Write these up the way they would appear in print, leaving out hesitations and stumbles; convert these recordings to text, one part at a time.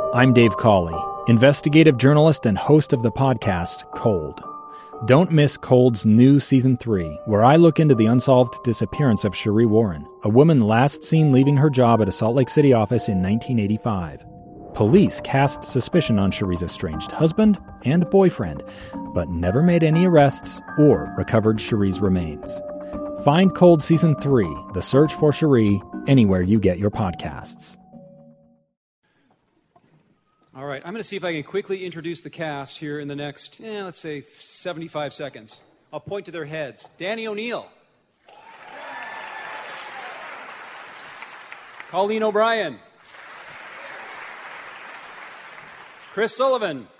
I'm Dave Cawley, investigative journalist and host of the podcast Cold. Don't miss Cold's new Season 3, where I look into the unsolved disappearance of Sheree Warren, a woman last seen leaving her job at a Salt Lake City office in 1985. Police cast suspicion on Sheree's estranged husband and boyfriend, but never made any arrests or recovered Sheree's remains. Find Cold Season 3, The Search for Sheree, anywhere you get your podcasts. All right, I'm going to see if I can quickly introduce the cast here in the next, let's say 75 seconds. I'll point to their heads. Danny O'Neill. Colleen O'Brien. Chris Sullivan.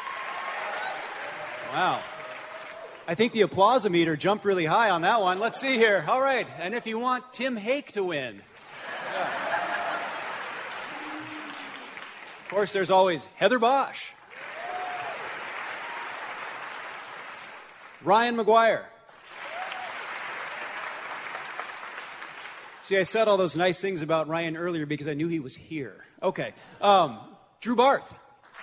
Wow. I think the applause-o-meter jumped really high on that one. Let's see here. All right, and if you want Tim Hake to win. Yeah. Of course, there's always Heather Bosch. Ryan McGuire. See, I said all those nice things about Ryan earlier because I knew he was here. Okay. Drew Barth.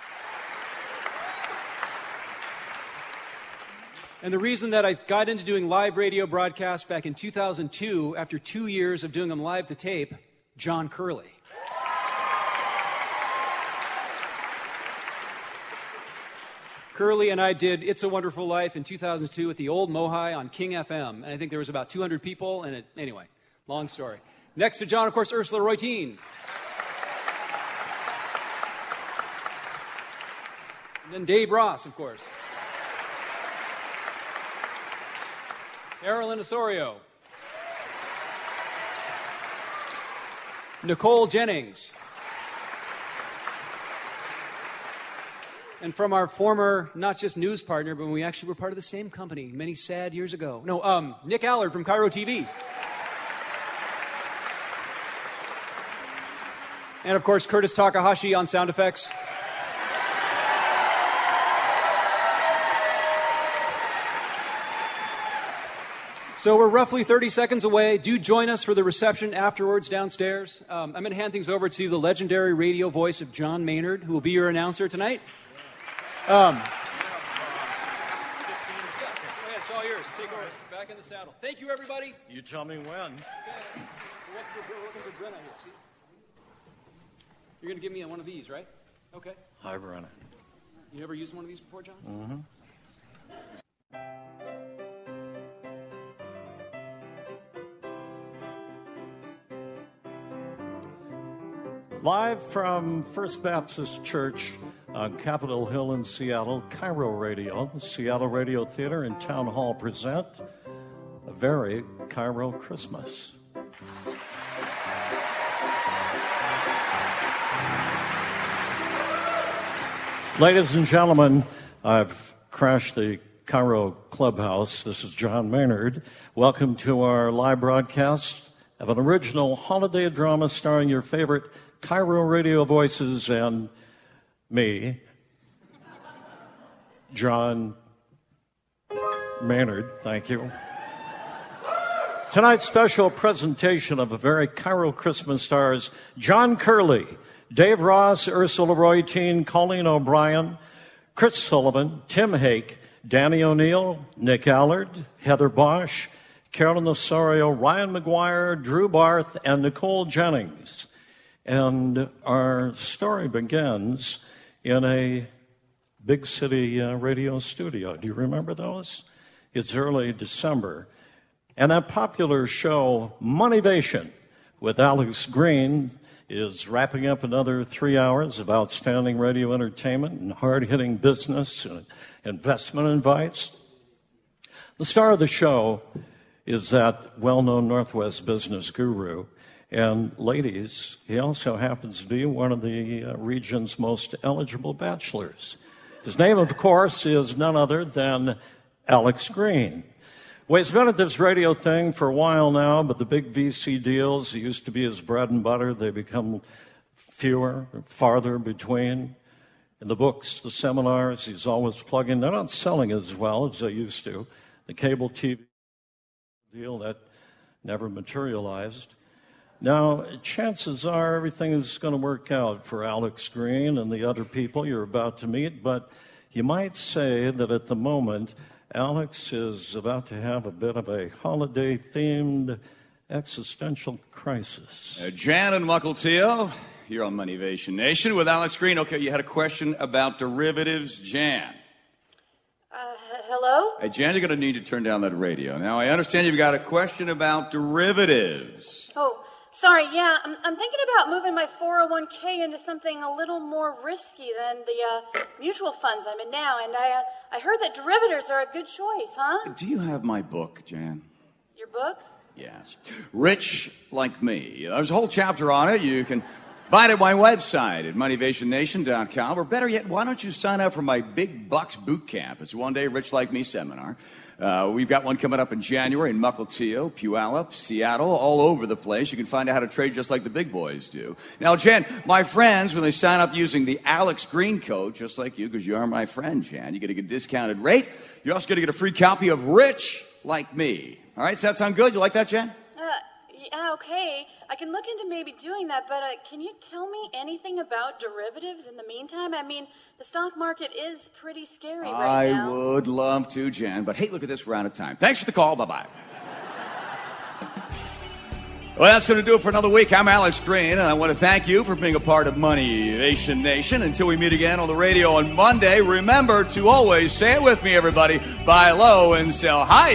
And the reason that I got into doing live radio broadcasts back in 2002, after 2 years of doing them live to tape, John Curley. Curly and I did It's a Wonderful Life in 2002 at the old Mohi on King FM. And I think there was about 200 people. And anyway, long story. Next to John, of course, Ursula Reutin. And then Dave Ross, of course. Carolyn Osorio. Nicole Jennings. And from our former, not just news partner, but when we actually were part of the same company many sad years ago. No, Nick Allard from Cairo TV. And of course, Curtis Takahashi on sound effects. So we're roughly 30 seconds away. Do join us for the reception afterwards downstairs. I'm going to hand things over to the legendary radio voice of John Maynard, who will be your announcer tonight. It's all yours. Take over. Back in the saddle. Thank you, everybody. You tell me when. Okay. Welcome to Brenna here. See? You're going to give me one of these, right? Okay. Hi, Brenna. You never used one of these before, John? Mm-hmm. Live from First Baptist Church on Capitol Hill in Seattle, Cairo Radio, Seattle Radio Theater and Town Hall present A Very Cairo Christmas. Ladies and gentlemen, I've crashed the Cairo Clubhouse. This is John Maynard. Welcome to our live broadcast of an original holiday drama starring your favorite Cairo radio voices and me, John Maynard. Thank you. Tonight's special presentation of A Very Cairo Christmas stars John Curley, Dave Ross, Ursula Reutin, Colleen O'Brien, Chris Sullivan, Tim Hake, Danny O'Neill, Nick Allard, Heather Bosch, Carolyn Osorio, Ryan McGuire, Drew Barth, and Nicole Jennings. And our story begins in a big city radio studio. Do you remember those? It's early December. And that popular show, Moneyvation, with Alex Green, is wrapping up another 3 hours of outstanding radio entertainment and hard-hitting business and investment advice. The star of the show is that well-known Northwest business guru. And ladies, he also happens to be one of the region's most eligible bachelors. His name, of course, is none other than Alex Green. Well, he's been at this radio thing for a while now, but the big VC deals used to be his bread and butter. They become fewer, farther between. In the books, the seminars, he's always plugging. They're not selling as well as they used to. The cable TV deal, that never materialized. Now, chances are everything is going to work out for Alex Green and the other people you're about to meet, but you might say that at the moment, Alex is about to have a bit of a holiday-themed existential crisis. Jan and Mukilteo, you're on Moneyvation Nation with Alex Green. Okay, you had a question about derivatives, Jan. Hello? Hey, Jan, you're going to need to turn down that radio. Now, I understand you've got a question about derivatives. Oh, sorry, yeah. I'm thinking about moving my 401k into something a little more risky than the mutual funds I'm in now, and I heard that derivatives are a good choice, huh? Do you have my book, Jan? Your book? Yes. Rich Like Me. There's a whole chapter on it. You can buy it at my website at motivationnation.com. Or better yet, why don't you sign up for my Big Bucks Boot Camp? It's a one-day Rich Like Me seminar. We've got one coming up in January in Mukilteo, Puyallup, Seattle, all over the place. You can find out how to trade just like the big boys do. Now, Jan, my friends, when they sign up using the Alex Green code, just like you, because you are my friend, Jan, you get a discounted rate. You're also going to get a free copy of Rich Like Me. All right, does that sound good? You like that, Jan? Yeah, okay. I can look into maybe doing that, but can you tell me anything about derivatives in the meantime? I mean, the stock market is pretty scary right now. I would love to, Jan, but hey, look at this, we're out of time. Thanks for the call. Bye-bye. Well, that's going to do it for another week. I'm Alex Green, and I want to thank you for being a part of Moneyvation Nation. Until we meet again on the radio on Monday, remember to always say it with me, everybody. Buy low and sell high.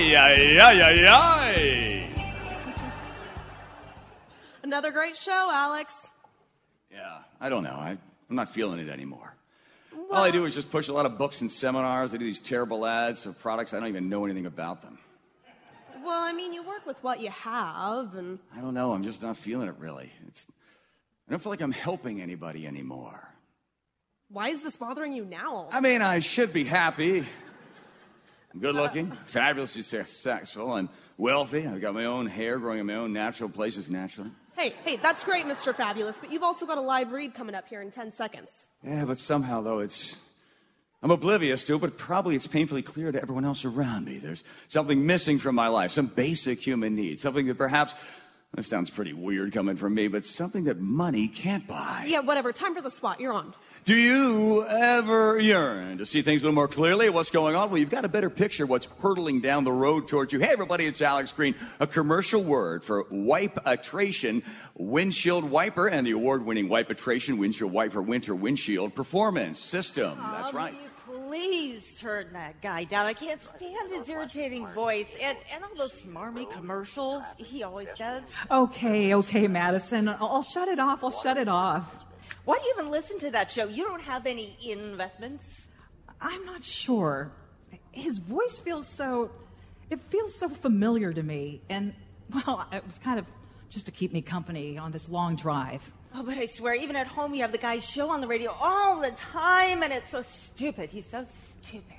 Another great show, Alex. Yeah, I don't know. I'm not feeling it anymore. All I do is just push a lot of books and seminars. I do these terrible ads for products. I don't even know anything about them. Well, I mean, you work with what you have, and... I don't know. I'm just not feeling it, really. I don't feel like I'm helping anybody anymore. Why is this bothering you now? I mean, I should be happy. I'm good-looking, fabulously successful, and wealthy. I've got my own hair growing in my own natural places naturally. Hey, that's great, Mr. Fabulous, but you've also got a live read coming up here in 10 seconds. Yeah, but somehow, though, I'm oblivious to it, but probably it's painfully clear to everyone else around me. There's something missing from my life, some basic human need, something that perhaps, this sounds pretty weird coming from me, but something that money can't buy. Yeah, whatever. Time for the spot. You're on. Do you ever yearn to see things a little more clearly? What's going on? Well, you've got a better picture of what's hurtling down the road towards you. Hey, everybody, it's Alex Green. A commercial word for Wipe-A-Tration windshield wiper and the award-winning Wipe-A-Tration windshield wiper winter windshield performance system. That's right. Please turn that guy down. I can't stand his irritating voice and all those smarmy commercials he always does. Okay, Madison. I'll shut it off. Why do you even listen to that show? You don't have any investments? I'm not sure. His voice feels so familiar to me. And, well, it was kind of just to keep me company on this long drive. Oh, but I swear, even at home, you have the guy's show on the radio all the time, and it's so stupid. He's so stupid.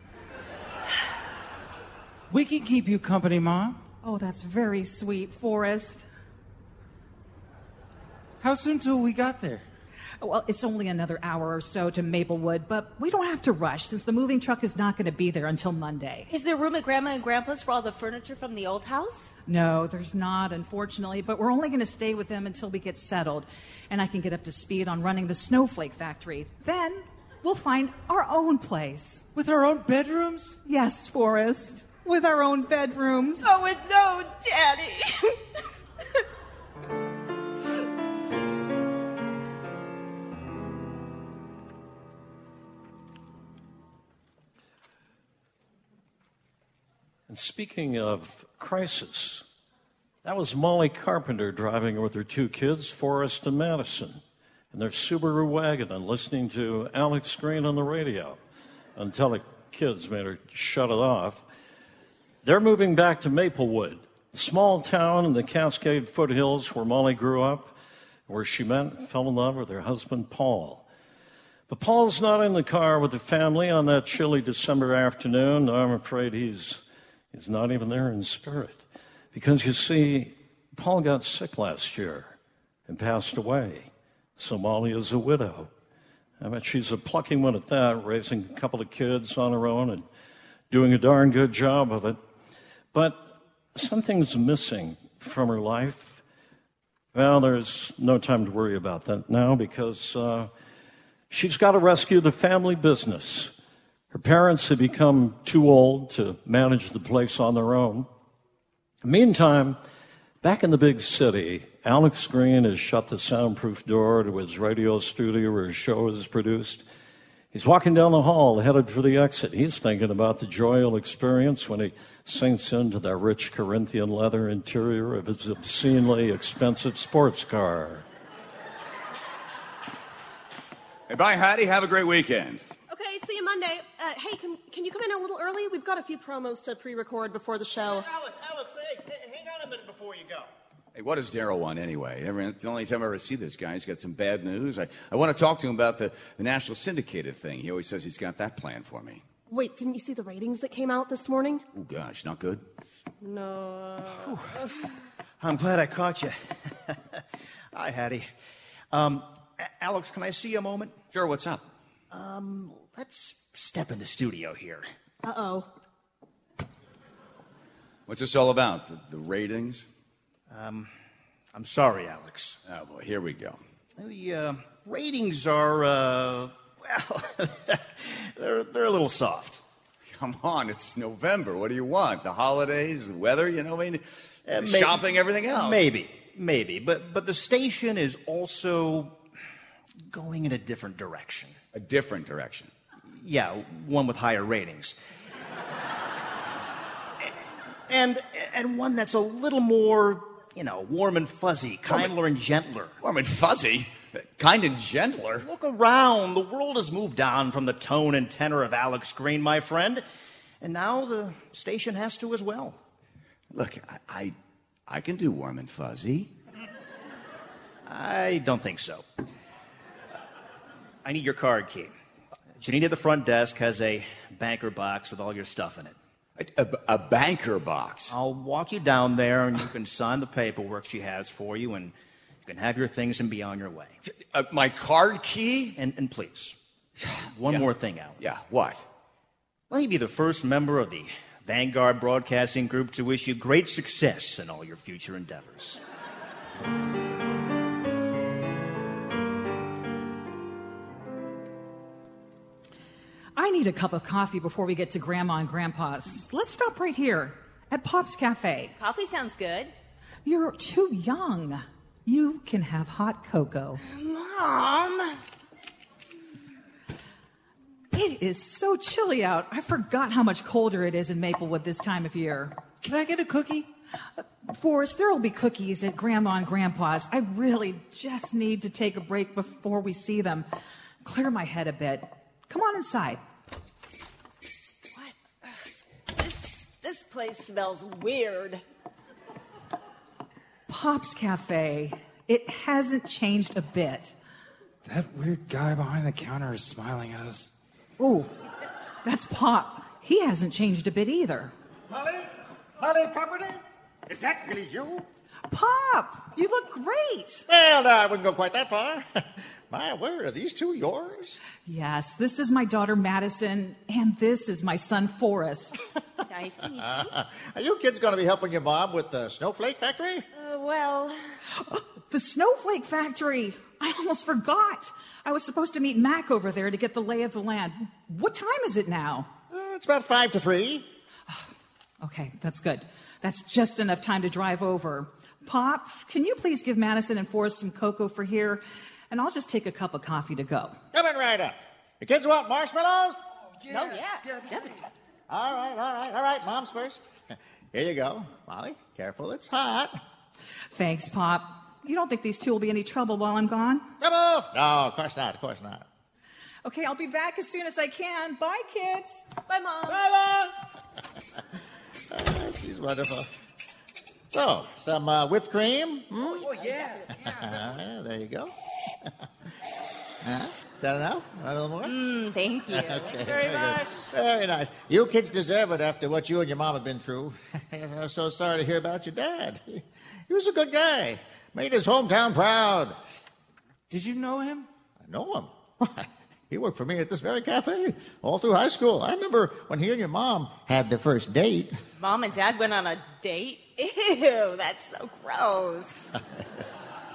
We can keep you company, Mom. Oh, that's very sweet, Forrest. How soon till we got there? Well, it's only another hour or so to Maplewood, but we don't have to rush since the moving truck is not going to be there until Monday. Is there room at Grandma and Grandpa's for all the furniture from the old house? No, there's not, unfortunately, but we're only going to stay with them until we get settled, and I can get up to speed on running the Snowflake Factory. Then we'll find our own place. With our own bedrooms? Yes, Forrest, with our own bedrooms. Oh, and no, Daddy. And speaking of crisis, that was Molly Carpenter driving with her two kids, Forrest and Madison, in their Subaru wagon and listening to Alex Green on the radio until the kids made her shut it off. They're moving back to Maplewood, a small town in the Cascade foothills where Molly grew up, where she met and fell in love with her husband, Paul. But Paul's not in the car with the family on that chilly December afternoon. I'm afraid he's not even there in spirit. Because, you see, Paul got sick last year and passed away. So Molly is a widow. I mean, she's a plucky one at that, raising a couple of kids on her own and doing a darn good job of it. But something's missing from her life. Well, there's no time to worry about that now because she's got to rescue the family business. Her parents have become too old to manage the place on their own. Meantime, back in the big city, Alex Green has shut the soundproof door to his radio studio where his show is produced. He's walking down the hall, headed for the exit. He's thinking about the joy he'll experience when he sinks into that rich Corinthian leather interior of his obscenely expensive sports car. Hey, bye, Hattie. Have a great weekend. Okay, see you Monday. Hey, can you come in a little early? We've got a few promos to pre-record before the show. Alex, hey, hang on a minute before you go. Hey, what does Daryl want anyway? It's the only time I ever see this guy. He's got some bad news. I want to talk to him about the national syndicated thing. He always says he's got that planned for me. Wait, didn't you see the ratings that came out this morning? Oh, gosh, not good? No. I'm glad I caught you. Hi, Hattie. Alex, can I see you a moment? Sure, what's up? Let's step in the studio here. Uh-oh. What's this all about? The ratings? I'm sorry, Alex. Oh, boy, here we go. The ratings are, well, they're a little soft. Come on, it's November. What do you want? The holidays, the weather, shopping, everything else. Maybe. But the station is also going in a different direction. A different direction? Yeah, one with higher ratings. and one that's a little more, warm and fuzzy, kinder and gentler. Warm and fuzzy? Kind and gentler? Look around. The world has moved on from the tone and tenor of Alex Green, my friend. And now the station has to as well. Look, I can do warm and fuzzy. I don't think so. I need your card key. Janine at the front desk has a banker box with all your stuff in it. A banker box? I'll walk you down there and you can sign the paperwork she has for you and you can have your things and be on your way. My card key? And please, one more thing, Alex. Yeah, what? Let me be the first member of the Vanguard Broadcasting Group to wish you great success in all your future endeavors. I need a cup of coffee before we get to Grandma and Grandpa's. Let's stop right here at Pop's Cafe. Coffee sounds good. You're too young. You can have hot cocoa. Mom! It is so chilly out. I forgot how much colder it is in Maplewood this time of year. Can I get a cookie? Forrest, there will be cookies at Grandma and Grandpa's. I really just need to take a break before we see them. Clear my head a bit. Come on inside. This place smells weird. Pop's Cafe. It hasn't changed a bit. That weird guy behind the counter is smiling at us. Ooh, that's Pop. He hasn't changed a bit either. Molly Pepperton? Is that really you? Pop, you look great. Well, I wouldn't go quite that far. My word, are these two yours? Yes, this is my daughter Madison, and this is my son Forrest. Nice to meet you. Are you kids going to be helping your mom with the Snowflake Factory? Well... The Snowflake Factory! I almost forgot. I was supposed to meet Mac over there to get the lay of the land. What time is it now? It's about 5 to 3. Okay, that's good. That's just enough time to drive over. Pop, can you please give Madison and Forrest some cocoa for here? And I'll just take a cup of coffee to go. Coming right up. The kids want marshmallows? Yeah. Definitely. All right. Mom's first. Here you go. Molly, careful, it's hot. Thanks, Pop. You don't think these two will be any trouble while I'm gone? Trouble? No, of course not. Okay, I'll be back as soon as I can. Bye, kids. Bye, Mom. Bye, Mom. She's wonderful. So, some whipped cream? Oh, yeah. There you go. Is that enough? A little more? Thank you. Okay, very much. Very nice. You kids deserve it after what you and your mom have been through. I'm so sorry to hear about your dad. He was a good guy. Made his hometown proud. Did you know him? I know him. He worked for me at this very cafe all through high school. I remember when he and your mom had their first date. Mom and Dad went on a date? Ew, that's so gross.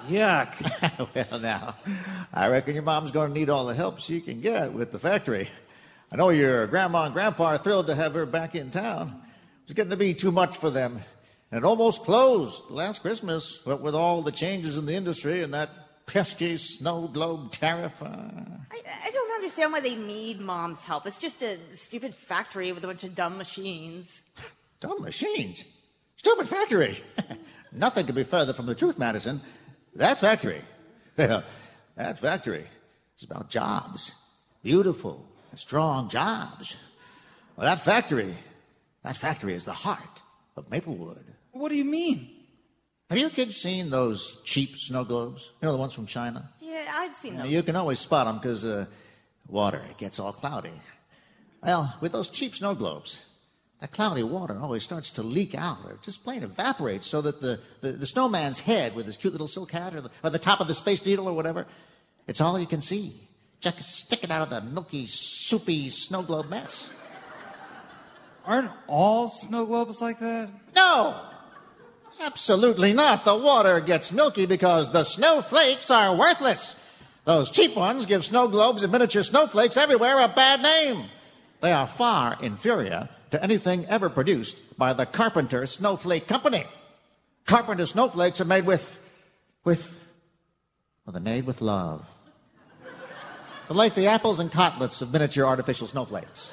Yuck. Well, now, I reckon your mom's going to need all the help she can get with the factory. I know your grandma and grandpa are thrilled to have her back in town. It's getting to be too much for them. And it almost closed last Christmas, what with all the changes in the industry and that pesky snow globe tariff. I don't understand why they need Mom's help. It's just a stupid factory with a bunch of dumb machines. Dumb machines? Stupid factory. Nothing could be further from the truth, Madison. That factory, well, that factory is about jobs. Beautiful, strong jobs. Well, that factory is the heart of Maplewood. What do you mean? Have you kids seen those cheap snow globes? You know, the ones from China? Yeah, I've seen them. You can always spot them because water gets all cloudy. Well, with those cheap snow globes, that cloudy water always starts to leak out or just plain evaporates so that the snowman's head with his cute little silk hat or the top of the Space Needle or whatever, it's all you can see. Just sticking out of the milky, soupy snow globe mess. Aren't all snow globes like that? No! Absolutely not. The water gets milky because the snowflakes are worthless. Those cheap ones give snow globes and miniature snowflakes everywhere a bad name. They are far inferior to anything ever produced by the Carpenter Snowflake Company. Carpenter snowflakes are made they're made with love. They're like the apples and cotlets of miniature artificial snowflakes.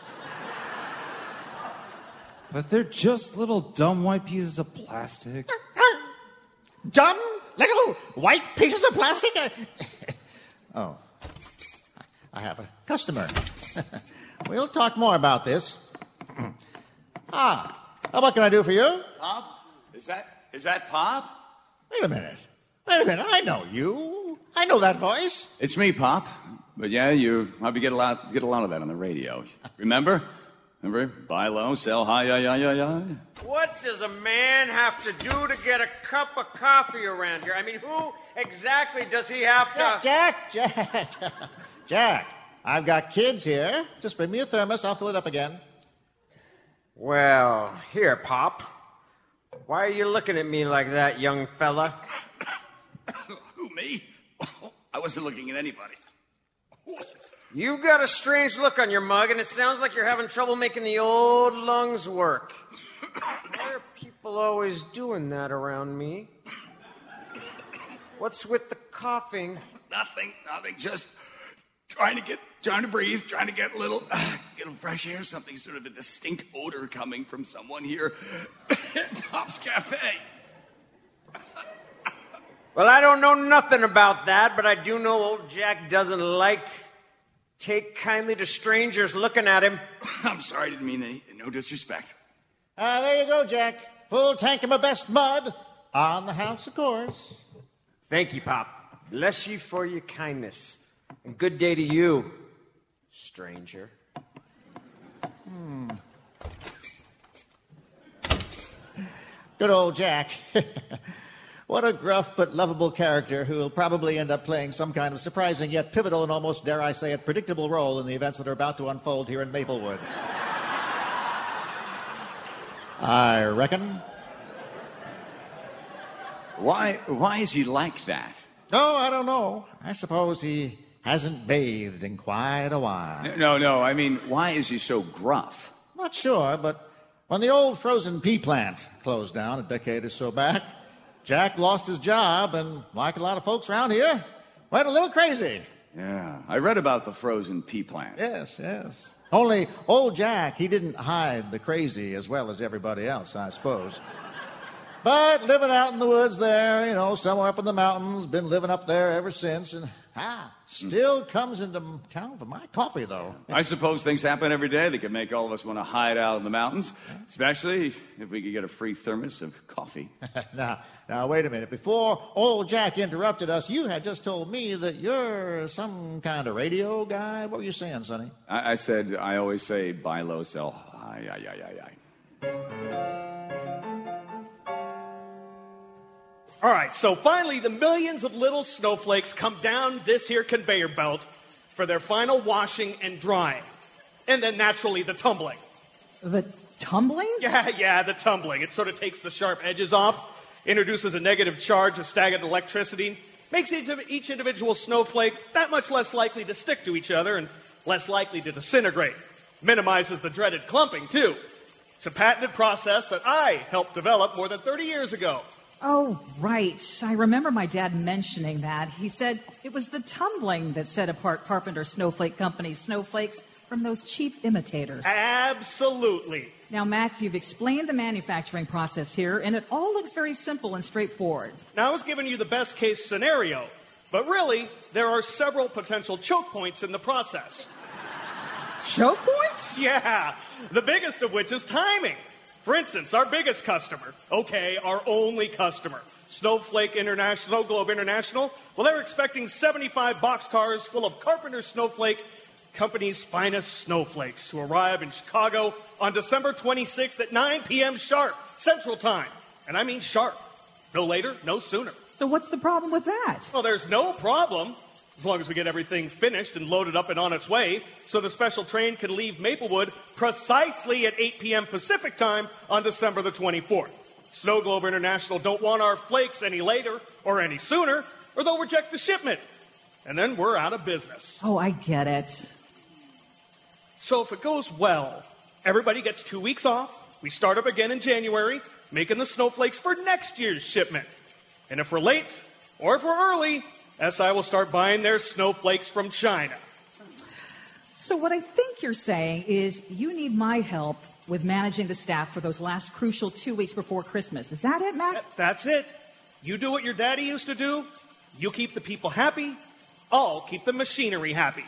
But they're just little dumb white pieces of plastic. Dumb little white pieces of plastic? Oh, I have a customer. We'll talk more about this. What can I do for you? Pop? Is that Pop? Wait a minute. I know you. I know that voice. It's me, Pop. But yeah, you probably get a lot of that on the radio. Remember? Buy low, sell high, yeah. What does a man have to do to get a cup of coffee around here? I mean, who exactly does he have to... Jack, I've got kids here. Just bring me a thermos. I'll fill it up again. Well, here, Pop. Why are you looking at me like that, young fella? Who, me? I wasn't looking at anybody. You've got a strange look on your mug, and it sounds like you're having trouble making the old lungs work. Why are people always doing that around me? What's with the coughing? Nothing. Just trying to breathe, trying to get a little fresh air, something sort of a distinct odor coming from someone here at Pop's Cafe. Well, I don't know nothing about that, but I do know old Jack doesn't take kindly to strangers looking at him. I'm sorry, I didn't mean no disrespect. There you go, Jack. Full tank of my best mud. On the house, of course. Thank you, Pop. Bless you for your kindness. And good day to you, stranger. Good old Jack. What a gruff but lovable character who will probably end up playing some kind of surprising yet pivotal and almost, dare I say it, predictable role in the events that are about to unfold here in Maplewood. I reckon. Why is he like that? Oh, I don't know. I suppose he hasn't bathed in quite a while. No. I mean, why is he so gruff? Not sure, but when the old frozen pea plant closed down a decade or so back, Jack lost his job and, like a lot of folks around here, went a little crazy. Yeah, I read about the frozen pea plant. Yes. Only old Jack, he didn't hide the crazy as well as everybody else, I suppose. But living out in the woods there, somewhere up in the mountains, been living up there ever since, and still comes into town for my coffee, though. I suppose things happen every day that could make all of us want to hide out in the mountains, especially if we could get a free thermos of coffee. Now, wait a minute. Before old Jack interrupted us, you had just told me that you're some kind of radio guy. What were you saying, Sonny? I said, I always say, buy low, sell high. All right, so finally the millions of little snowflakes come down this here conveyor belt for their final washing and drying. And then naturally the tumbling. The tumbling? Yeah, the tumbling. It sort of takes the sharp edges off, introduces a negative charge of staggered electricity, Makes each individual snowflake that much less likely to stick to each other and less likely to disintegrate. Minimizes the dreaded clumping, too. It's a patented process that I helped develop more than 30 years ago. Oh, right. I remember my dad mentioning that. He said it was the tumbling that set apart Carpenter Snowflake Company's snowflakes from those cheap imitators. Absolutely. Now, Mac, you've explained the manufacturing process here, and it all looks very simple and straightforward. Now, I was giving you the best case scenario, but really, there are several potential choke points in the process. Choke points? Yeah, the biggest of which is timing. For instance, our biggest customer, our only customer, Snowflake International, Snow Globe International, well, they're expecting 75 boxcars full of Carpenter Snowflake Company's finest snowflakes to arrive in Chicago on December 26th at 9 p.m. sharp, Central Time. And I mean sharp. No later, no sooner. So what's the problem with that? Well, there's no problem, as long as we get everything finished and loaded up and on its way, so the special train can leave Maplewood precisely at 8 p.m. Pacific Time on December the 24th. Snow Globe International don't want our flakes any later or any sooner, or they'll reject the shipment. And then we're out of business. Oh, I get it. So if it goes well, everybody gets 2 weeks off. We start up again in January, making the snowflakes for next year's shipment. And if we're late, or if we're early, SI will start buying their snowflakes from China. So what I think you're saying is you need my help with managing the staff for those last crucial 2 weeks before Christmas. Is that it, Matt? That's it. You do what your daddy used to do. You keep the people happy. I'll keep the machinery happy.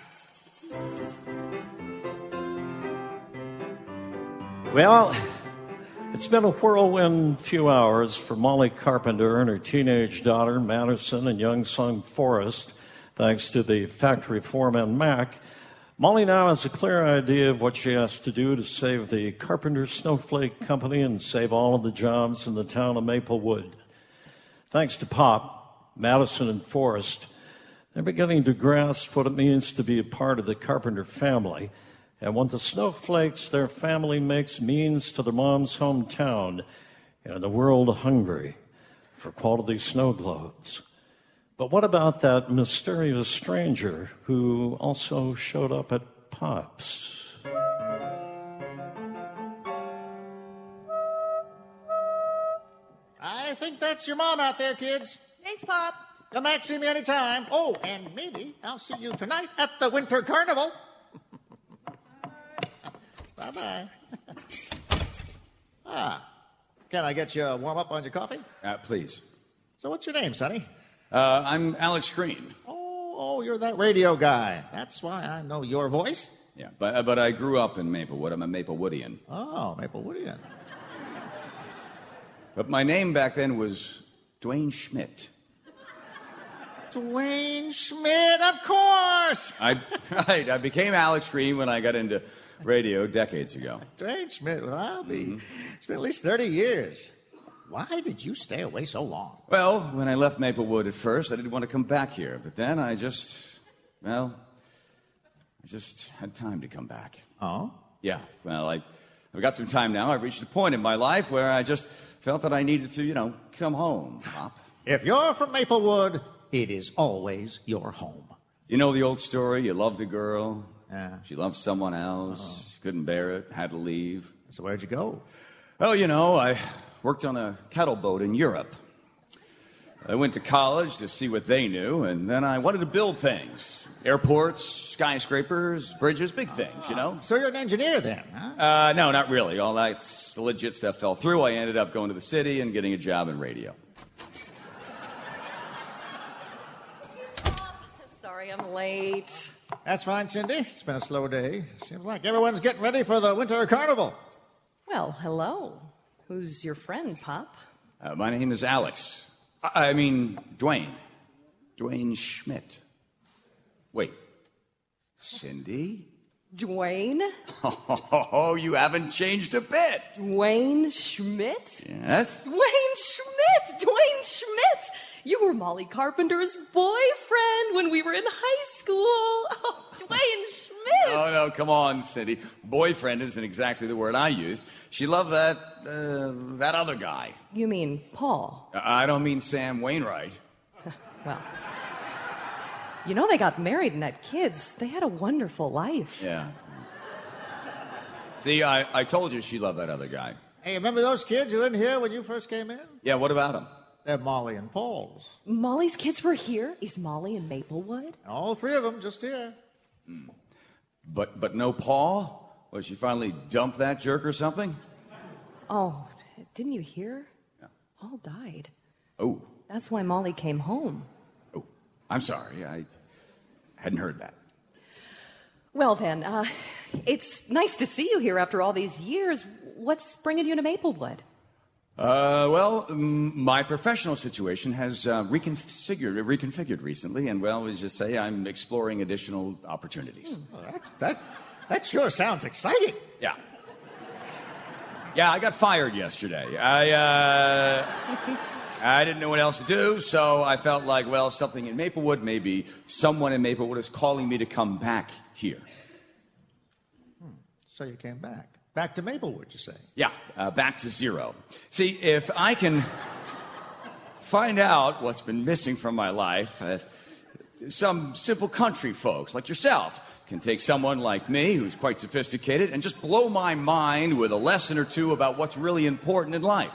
Well, it's been a whirlwind few hours for Molly Carpenter and her teenage daughter, Madison, and young son, Forrest, thanks to the factory foreman, Mac. Molly now has a clear idea of what she has to do to save the Carpenter Snowflake Company and save all of the jobs in the town of Maplewood. Thanks to Pop, Madison, and Forrest, they're beginning to grasp what it means to be a part of the Carpenter family and what the snowflakes their family makes means to their mom's hometown and the world hungry for quality snow globes. But what about that mysterious stranger who also showed up at Pop's? I think that's your mom out there, kids. Thanks, Pop. Come back, see me anytime. Oh, and maybe I'll see you tonight at the Winter Carnival. Bye-bye. Can I get you a warm-up on your coffee? Please. So what's your name, Sonny? I'm Alex Green. Oh, you're that radio guy. That's why I know your voice. Yeah, but I grew up in Maplewood. I'm a Maplewoodian. Oh, Maplewoodian. But my name back then was Dwayne Schmidt. Dwayne Schmidt, of course! I became Alex Green when I got into radio decades ago. Dwayne Schmidt, well, it's been at least 30 years. Why did you stay away so long? Well, when I left Maplewood at first, I didn't want to come back here. But then I just had time to come back. Oh? Yeah, well, I've got some time now. I've reached a point in my life where I just felt that I needed to, come home, Pop. If you're from Maplewood, it is always your home. You know the old story? You loved a girl. Yeah. She loved someone else. She couldn't bear it, had to leave. So where'd you go? Well, I worked on a cattle boat in Europe. I went to college to see what they knew, and then I wanted to build things. Airports, skyscrapers, bridges, big things, So you're an engineer then, huh? No, not really. All that legit stuff fell through. I ended up going to the city and getting a job in radio. Sorry, I'm late. That's fine, Cindy. It's been a slow day. Seems like everyone's getting ready for the Winter Carnival. Well, hello. Who's your friend, Pop? My name is Alex. Dwayne. Dwayne Schmidt. Wait. Cindy? Dwayne? Oh, you haven't changed a bit. Dwayne Schmidt? Yes? Dwayne Schmidt! Dwayne Schmidt! You were Molly Carpenter's boyfriend when we were in high school. Oh, Dwayne Schmidt! Oh, no, come on, Cindy. Boyfriend isn't exactly the word I used. She loved that other guy. You mean Paul? I don't mean Sam Wainwright. Well, You know, they got married and had kids. They had a wonderful life. Yeah. See, I told you she loved that other guy. Hey, remember those kids who were in here when you first came in? Yeah, what about them? They're Molly and Paul's. Molly's kids were here? Is Molly in Maplewood? All three of them just here. But no Paul? Was she finally dumped that jerk or something? Oh, didn't you hear? No. Paul died. Oh. That's why Molly came home. Oh, I'm sorry. I hadn't heard that. Well, then, it's nice to see you here after all these years. What's bringing you to Maplewood? Well, my professional situation has reconfigured recently, and, well, let's just say I'm exploring additional opportunities. That sure sounds exciting. Yeah. Yeah, I got fired yesterday. I didn't know what else to do, so I felt like, well, something in Maplewood, maybe someone in Maplewood is calling me to come back here. So you came back. Back to Maplewood, you say? Yeah, back to zero. See, if I can find out what's been missing from my life, some simple country folks like yourself can take someone like me, who's quite sophisticated, and just blow my mind with a lesson or two about what's really important in life.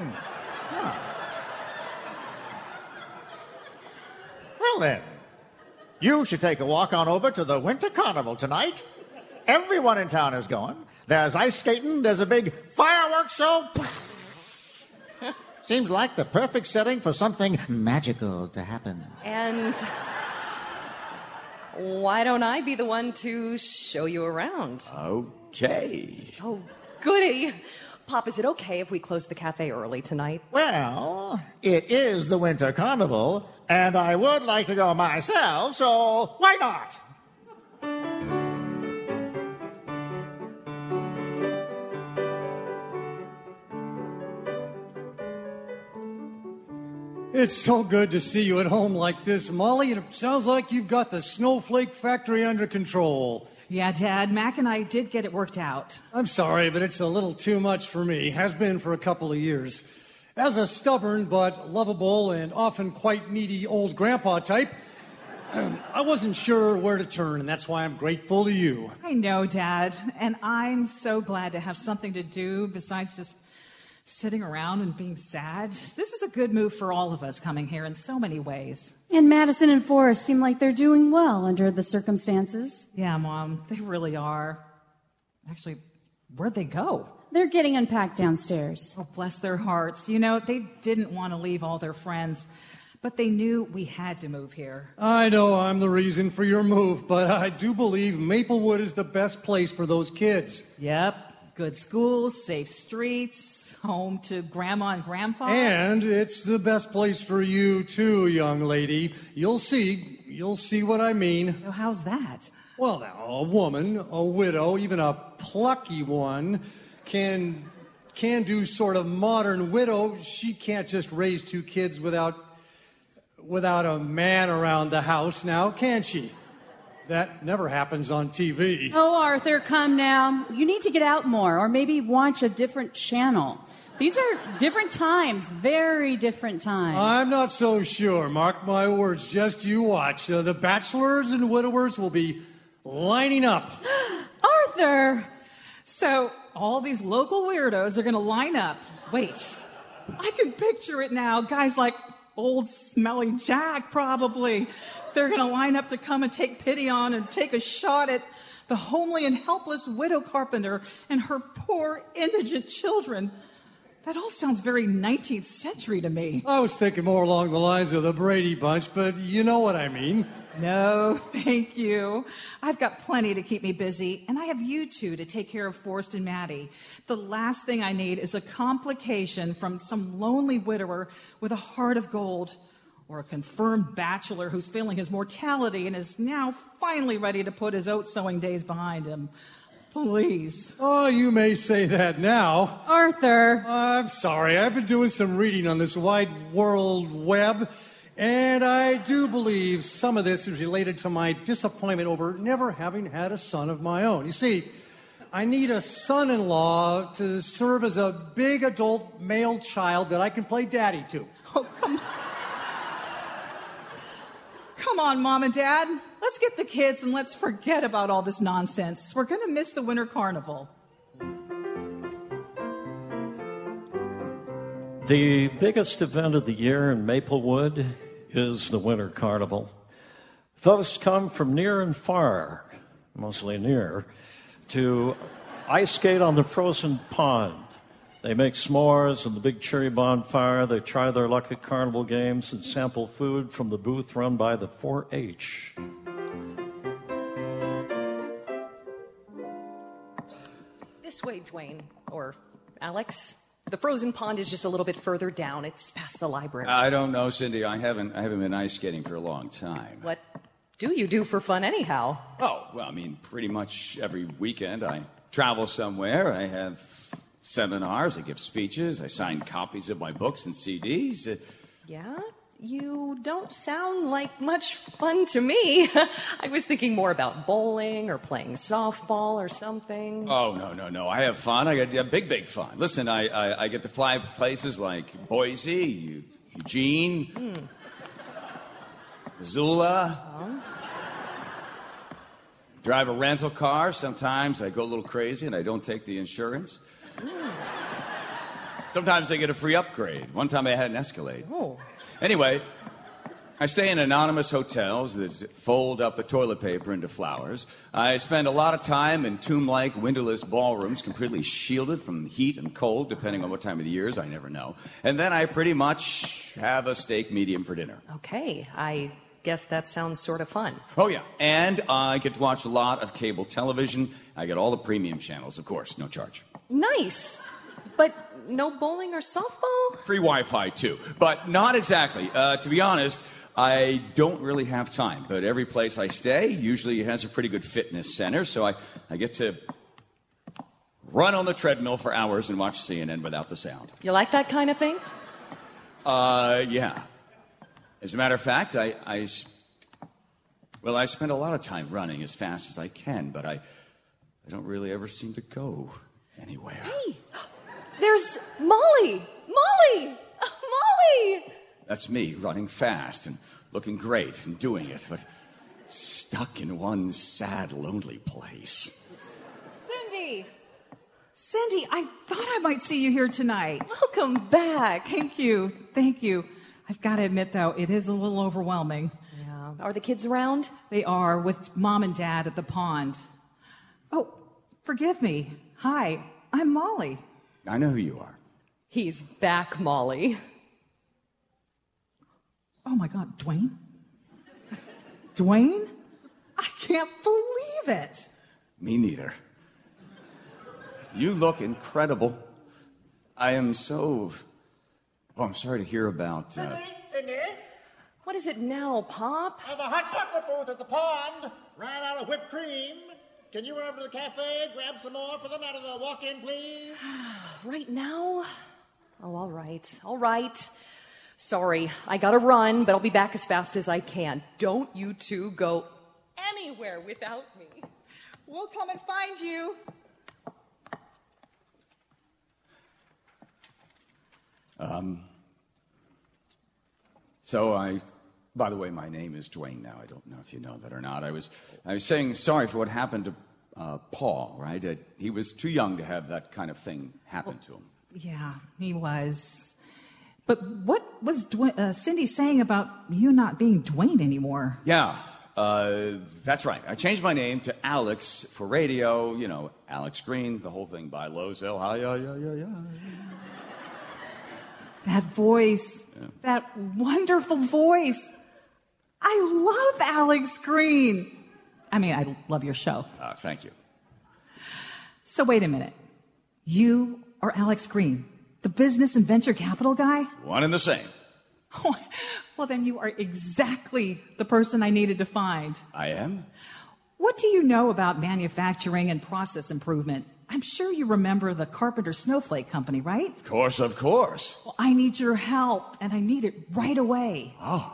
Well, then, you should take a walk on over to the Winter Carnival tonight. Everyone in town is going. There's ice skating. There's a big fireworks show. Seems like the perfect setting for something magical to happen. And why don't I be the one to show you around? Okay. Oh, goody. Pop, is it okay if we close the cafe early tonight? Well, it is the Winter Carnival, and I would like to go myself, so why not? It's so good to see you at home like this, Molly, and it sounds like you've got the snowflake factory under control. Yeah, Dad, Mac and I did get it worked out. I'm sorry, but it's a little too much for me. Has been for a couple of years. As a stubborn but lovable and often quite needy old grandpa type, I wasn't sure where to turn, and that's why I'm grateful to you. I know, Dad, and I'm so glad to have something to do besides just sitting around and being sad. This is a good move for all of us coming here in so many ways. And Madison and Forrest seem like they're doing well under the circumstances. Yeah, Mom, they really are. Actually, where'd they go? They're getting unpacked downstairs. Oh, bless their hearts. You know, they didn't want to leave all their friends, but they knew we had to move here. I know I'm the reason for your move, but I do believe Maplewood is the best place for those kids. Yep. Good schools, safe streets, home to Grandma and Grandpa. And it's the best place for you, too, young lady. You'll see what I mean. So how's that? Well, now, a woman, a widow, even a plucky one, can do sort of modern widow. She can't just raise two kids without a man around the house now, can she? That never happens on TV. Oh, Arthur, come now. You need to get out more, or maybe watch a different channel. These are different times, very different times. I'm not so sure. Mark my words. Just you watch. The bachelors and widowers will be lining up. Arthur! So all these local weirdos are going to line up. Wait, I can picture it now. Guys like old smelly Jack, probably. They're going to line up to come and take pity on and take a shot at the homely and helpless widow carpenter and her poor indigent children. That all sounds very 19th century to me. I was thinking more along the lines of the Brady Bunch, but you know what I mean. No, thank you. I've got plenty to keep me busy, and I have you two to take care of Forrest and Maddie. The last thing I need is a complication from some lonely widower with a heart of gold, or a confirmed bachelor who's feeling his mortality and is now finally ready to put his oat sowing days behind him. Please. Oh, you may say that now. Arthur. I'm sorry. I've been doing some reading on this wide world web, and I do believe some of this is related to my disappointment over never having had a son of my own. You see, I need a son-in-law to serve as a big adult male child that I can play daddy to. Oh, come Come on, Mom and Dad. Let's get the kids and let's forget about all this nonsense. We're going to miss the Winter Carnival. The biggest event of the year in Maplewood is the Winter Carnival. Folks come from near and far, mostly near, to ice skate on the frozen pond. They make s'mores and the big cherry bonfire. They try their luck at carnival games and sample food from the booth run by the 4-H. This way, Dwayne, or Alex. The frozen pond is just a little bit further down. It's past the library. I don't know, Cindy. I haven't been ice skating for a long time. What do you do for fun anyhow? Oh, well, I mean, pretty much every weekend I travel somewhere. I have seminars, I give speeches, I sign copies of my books and CDs. Yeah? You don't sound like much fun to me. I was thinking more about bowling or playing softball or something. Oh, no. I have fun. I got big fun. Listen, I get to fly places like Boise, Eugene, Missoula. Oh. Drive a rental car. Sometimes I go a little crazy and I don't take the insurance. Sometimes I get a free upgrade. One time I had an Escalade. Oh. Anyway, I stay in anonymous hotels that fold up the toilet paper into flowers. I spend a lot of time in tomb-like windowless ballrooms, completely shielded from heat and cold, depending on what time of the year is. I never know. And then I pretty much have a steak medium for dinner. Okay, I guess that sounds sort of fun. Oh, yeah. And I get to watch a lot of cable television. I get all the premium channels, of course, no charge. Nice. But no bowling or softball? Free Wi-Fi, too. But not exactly. To be honest, I don't really have time. But every place I stay usually has a pretty good fitness center, so I get to run on the treadmill for hours and watch CNN without the sound. You like that kind of thing? Yeah. As a matter of fact, I spend a lot of time running as fast as I can, but I don't really ever seem to go anywhere. Hey, there's Molly! Molly! Molly! That's me, running fast and looking great and doing it, but stuck in one sad, lonely place. Cindy! Cindy, I thought I might see you here tonight. Welcome back. Thank you. I've got to admit, though, it is a little overwhelming. Yeah. Are the kids around? They are, with Mom and Dad at the pond. Oh, forgive me. Hi, I'm Molly. I know who you are. He's back, Molly. Oh, my God, Dwayne? Dwayne? I can't believe it. Me neither. You look incredible. I am so... Oh, I'm sorry to hear about... Cindy? What is it now, Pop? The hot chocolate booth at the pond ran out of whipped cream. Can you run over to the cafe, grab some more for them out of the walk-in, please? Right now? Oh, all right. Sorry, I gotta run, but I'll be back as fast as I can. Don't you two go anywhere without me. We'll come and find you. By the way, my name is Dwayne now. I don't know if you know that or not. I was saying sorry for what happened to Paul, right? He was too young to have that kind of thing happen to him. Yeah, he was. But what was Cindy saying about you not being Dwayne anymore? Yeah, that's right. I changed my name to Alex for radio, Alex Green, the whole thing by Lozell. Yeah. That voice, that wonderful voice. I love Alex Green. I mean, I love your show. Thank you. So wait a minute. You are Alex Green, the business and venture capital guy? One and the same. Well, then you are exactly the person I needed to find. I am? What do you know about manufacturing and process improvement? I'm sure you remember the Carpenter Snowflake Company, right? Of course. Well, I need your help, and I need it right away. Oh.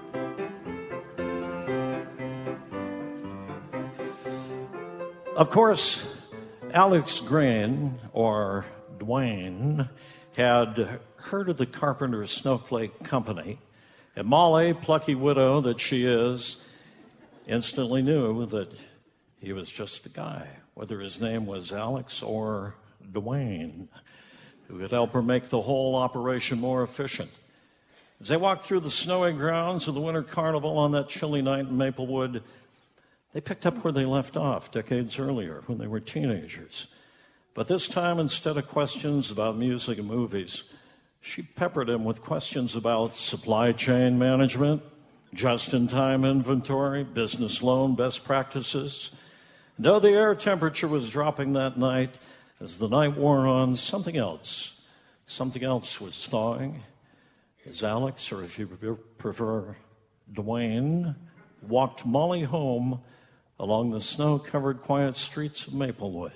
Of course, Alex Green, or Dwayne, had heard of the Carpenter Snowflake Company And Molly, plucky widow that she is, instantly knew that he was just the guy, whether his name was Alex or Dwayne, who could help her make the whole operation more efficient. As they walked through the snowy grounds of the Winter Carnival on that chilly night in Maplewood, they picked up where they left off decades earlier when they were teenagers. But this time, instead of questions about music and movies, she peppered him with questions about supply chain management, just-in-time inventory, business loan best practices. Though the air temperature was dropping that night, as the night wore on, something else was thawing. As Alex, or if you prefer, Dwayne, walked Molly home along the snow-covered quiet streets of Maplewood.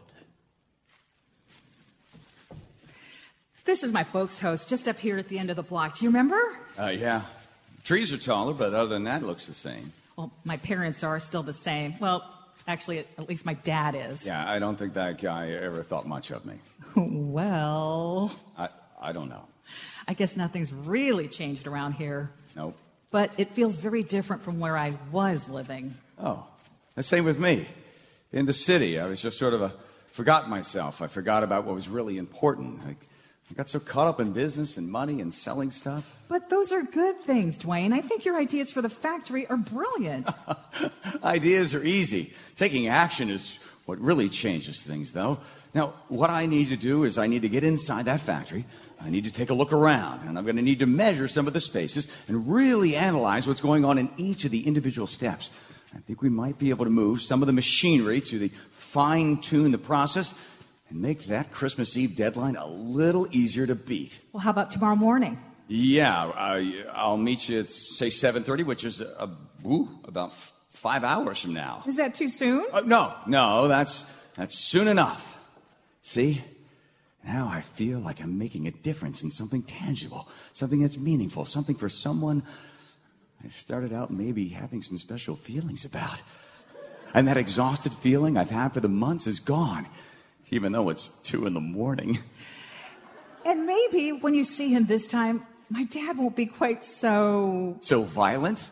This is my folks' house just up here at the end of the block. Do you remember? Yeah. Trees are taller, but other than that, it looks the same. Well, my parents are still the same. Well, actually, at least my dad is. Yeah, I don't think that guy ever thought much of me. Well... I don't know. I guess nothing's really changed around here. Nope. But it feels very different from where I was living. Oh, the same with me. In the city, I was just sort of forgot myself. I forgot about what was really important. I got so caught up in business and money and selling stuff. But those are good things, Dwayne. I think your ideas for the factory are brilliant. Ideas are easy. Taking action is what really changes things, though. Now, what I need to do is I need to get inside that factory. I need to take a look around, and I'm going to need to measure some of the spaces and really analyze what's going on in each of the individual steps. I think we might be able to move some of the machinery to fine-tune the process and make that Christmas Eve deadline a little easier to beat. Well, how about tomorrow morning? Yeah, I'll meet you at, say, 7:30, which is about 5 hours from now. Is that too soon? No, that's soon enough. See? Now I feel like I'm making a difference in something tangible, something that's meaningful, something for someone I started out maybe having some special feelings about. And that exhausted feeling I've had for the months is gone, even though it's 2 a.m. And maybe when you see him this time, my dad won't be quite so... So violent?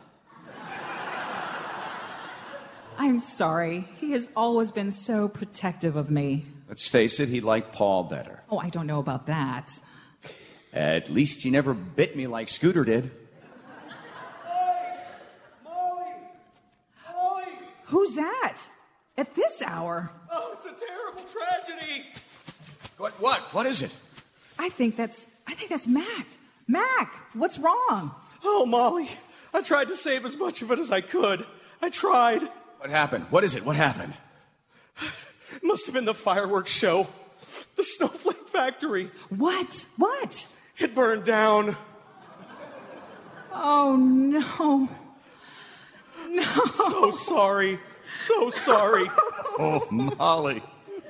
I'm sorry. He has always been so protective of me. Let's face it, he liked Paul better. Oh, I don't know about that. At least he never bit me like Scooter did. Molly! Who's that? At this hour? Oh, it's a terrible tragedy. What? What is it? I think that's Mac. Mac, what's wrong? Oh, Molly, I tried to save as much of it as I could. I tried. What happened? What is it? What happened? It must have been the fireworks show. The Snowflake Factory. What? What? It burned down. Oh, no. No. So sorry. So sorry. Oh, Molly.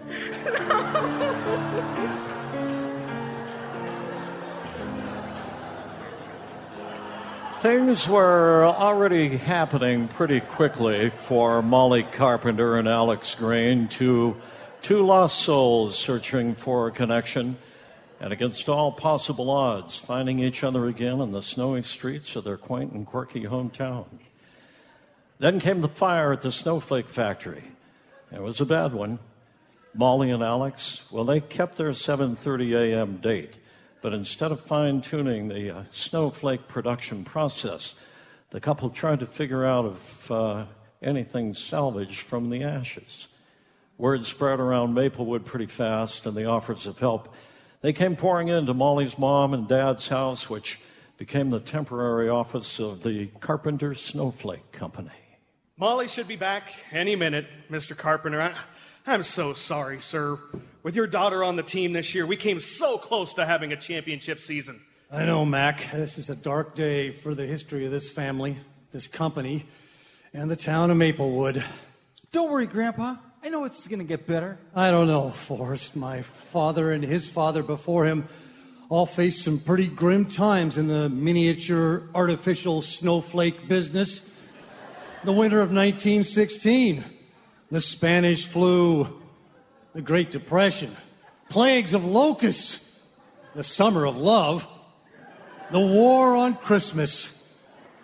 Things were already happening pretty quickly for Molly Carpenter and Alex Green, two lost souls searching for a connection, and against all possible odds, finding each other again in the snowy streets of their quaint and quirky hometown. Then came the fire at the Snowflake Factory. It was a bad one. Molly and Alex, well, they kept their 7:30 a.m. date. But instead of fine-tuning the snowflake production process, the couple tried to figure out if anything salvaged from the ashes. Word spread around Maplewood pretty fast, and the offers of help, they came pouring into Molly's mom and dad's house, which became the temporary office of the Carpenter Snowflake Company. Molly should be back any minute, Mr. Carpenter. I'm so sorry, sir. With your daughter on the team this year, we came so close to having a championship season. I know, Mac. This is a dark day for the history of this family, this company, and the town of Maplewood. Don't worry, Grandpa. I know it's going to get better. I don't know, Forrest. My father and his father before him all faced some pretty grim times in the miniature artificial snowflake business. The winter of 1916. The Spanish flu, the Great Depression, plagues of locusts, the summer of love, the war on Christmas,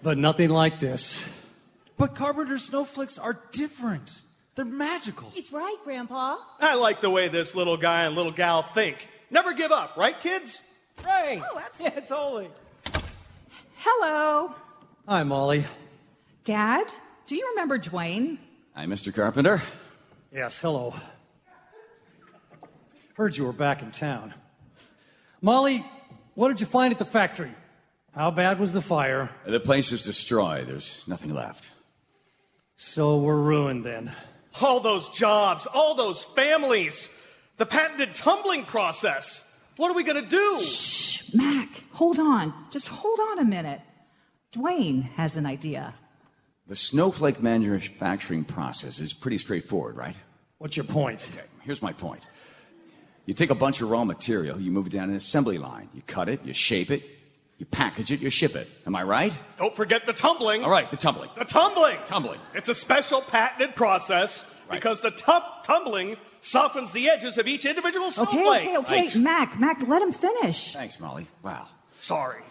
But nothing like this. But Carpenter snowflakes are different. They're magical. He's right, Grandpa. I like the way this little guy and little gal think. Never give up, right, kids? Right. Oh, absolutely. Yeah, totally. Hello. Hi, Molly. Dad, do you remember Dwayne? Hi, Mr. Carpenter. Yes, hello. Heard you were back in town. Molly, what did you find at the factory? How bad was the fire? The place is destroyed. There's nothing left. So we're ruined then. All those jobs, all those families, the patented tumbling process. What are we going to do? Shh, Mac, hold on. Just hold on a minute. Dwayne has an idea. The snowflake manufacturing process is pretty straightforward, right? What's your point? Okay, here's my point. You take a bunch of raw material, you move it down an assembly line. You cut it, you shape it, you package it, you ship it. Am I right? Don't forget the tumbling. All right, the tumbling. The tumbling. Tumbling. It's a special patented process because the tumbling softens the edges of each individual snowflake. Okay. Thanks. Mac, let him finish. Thanks, Molly. Wow. Sorry.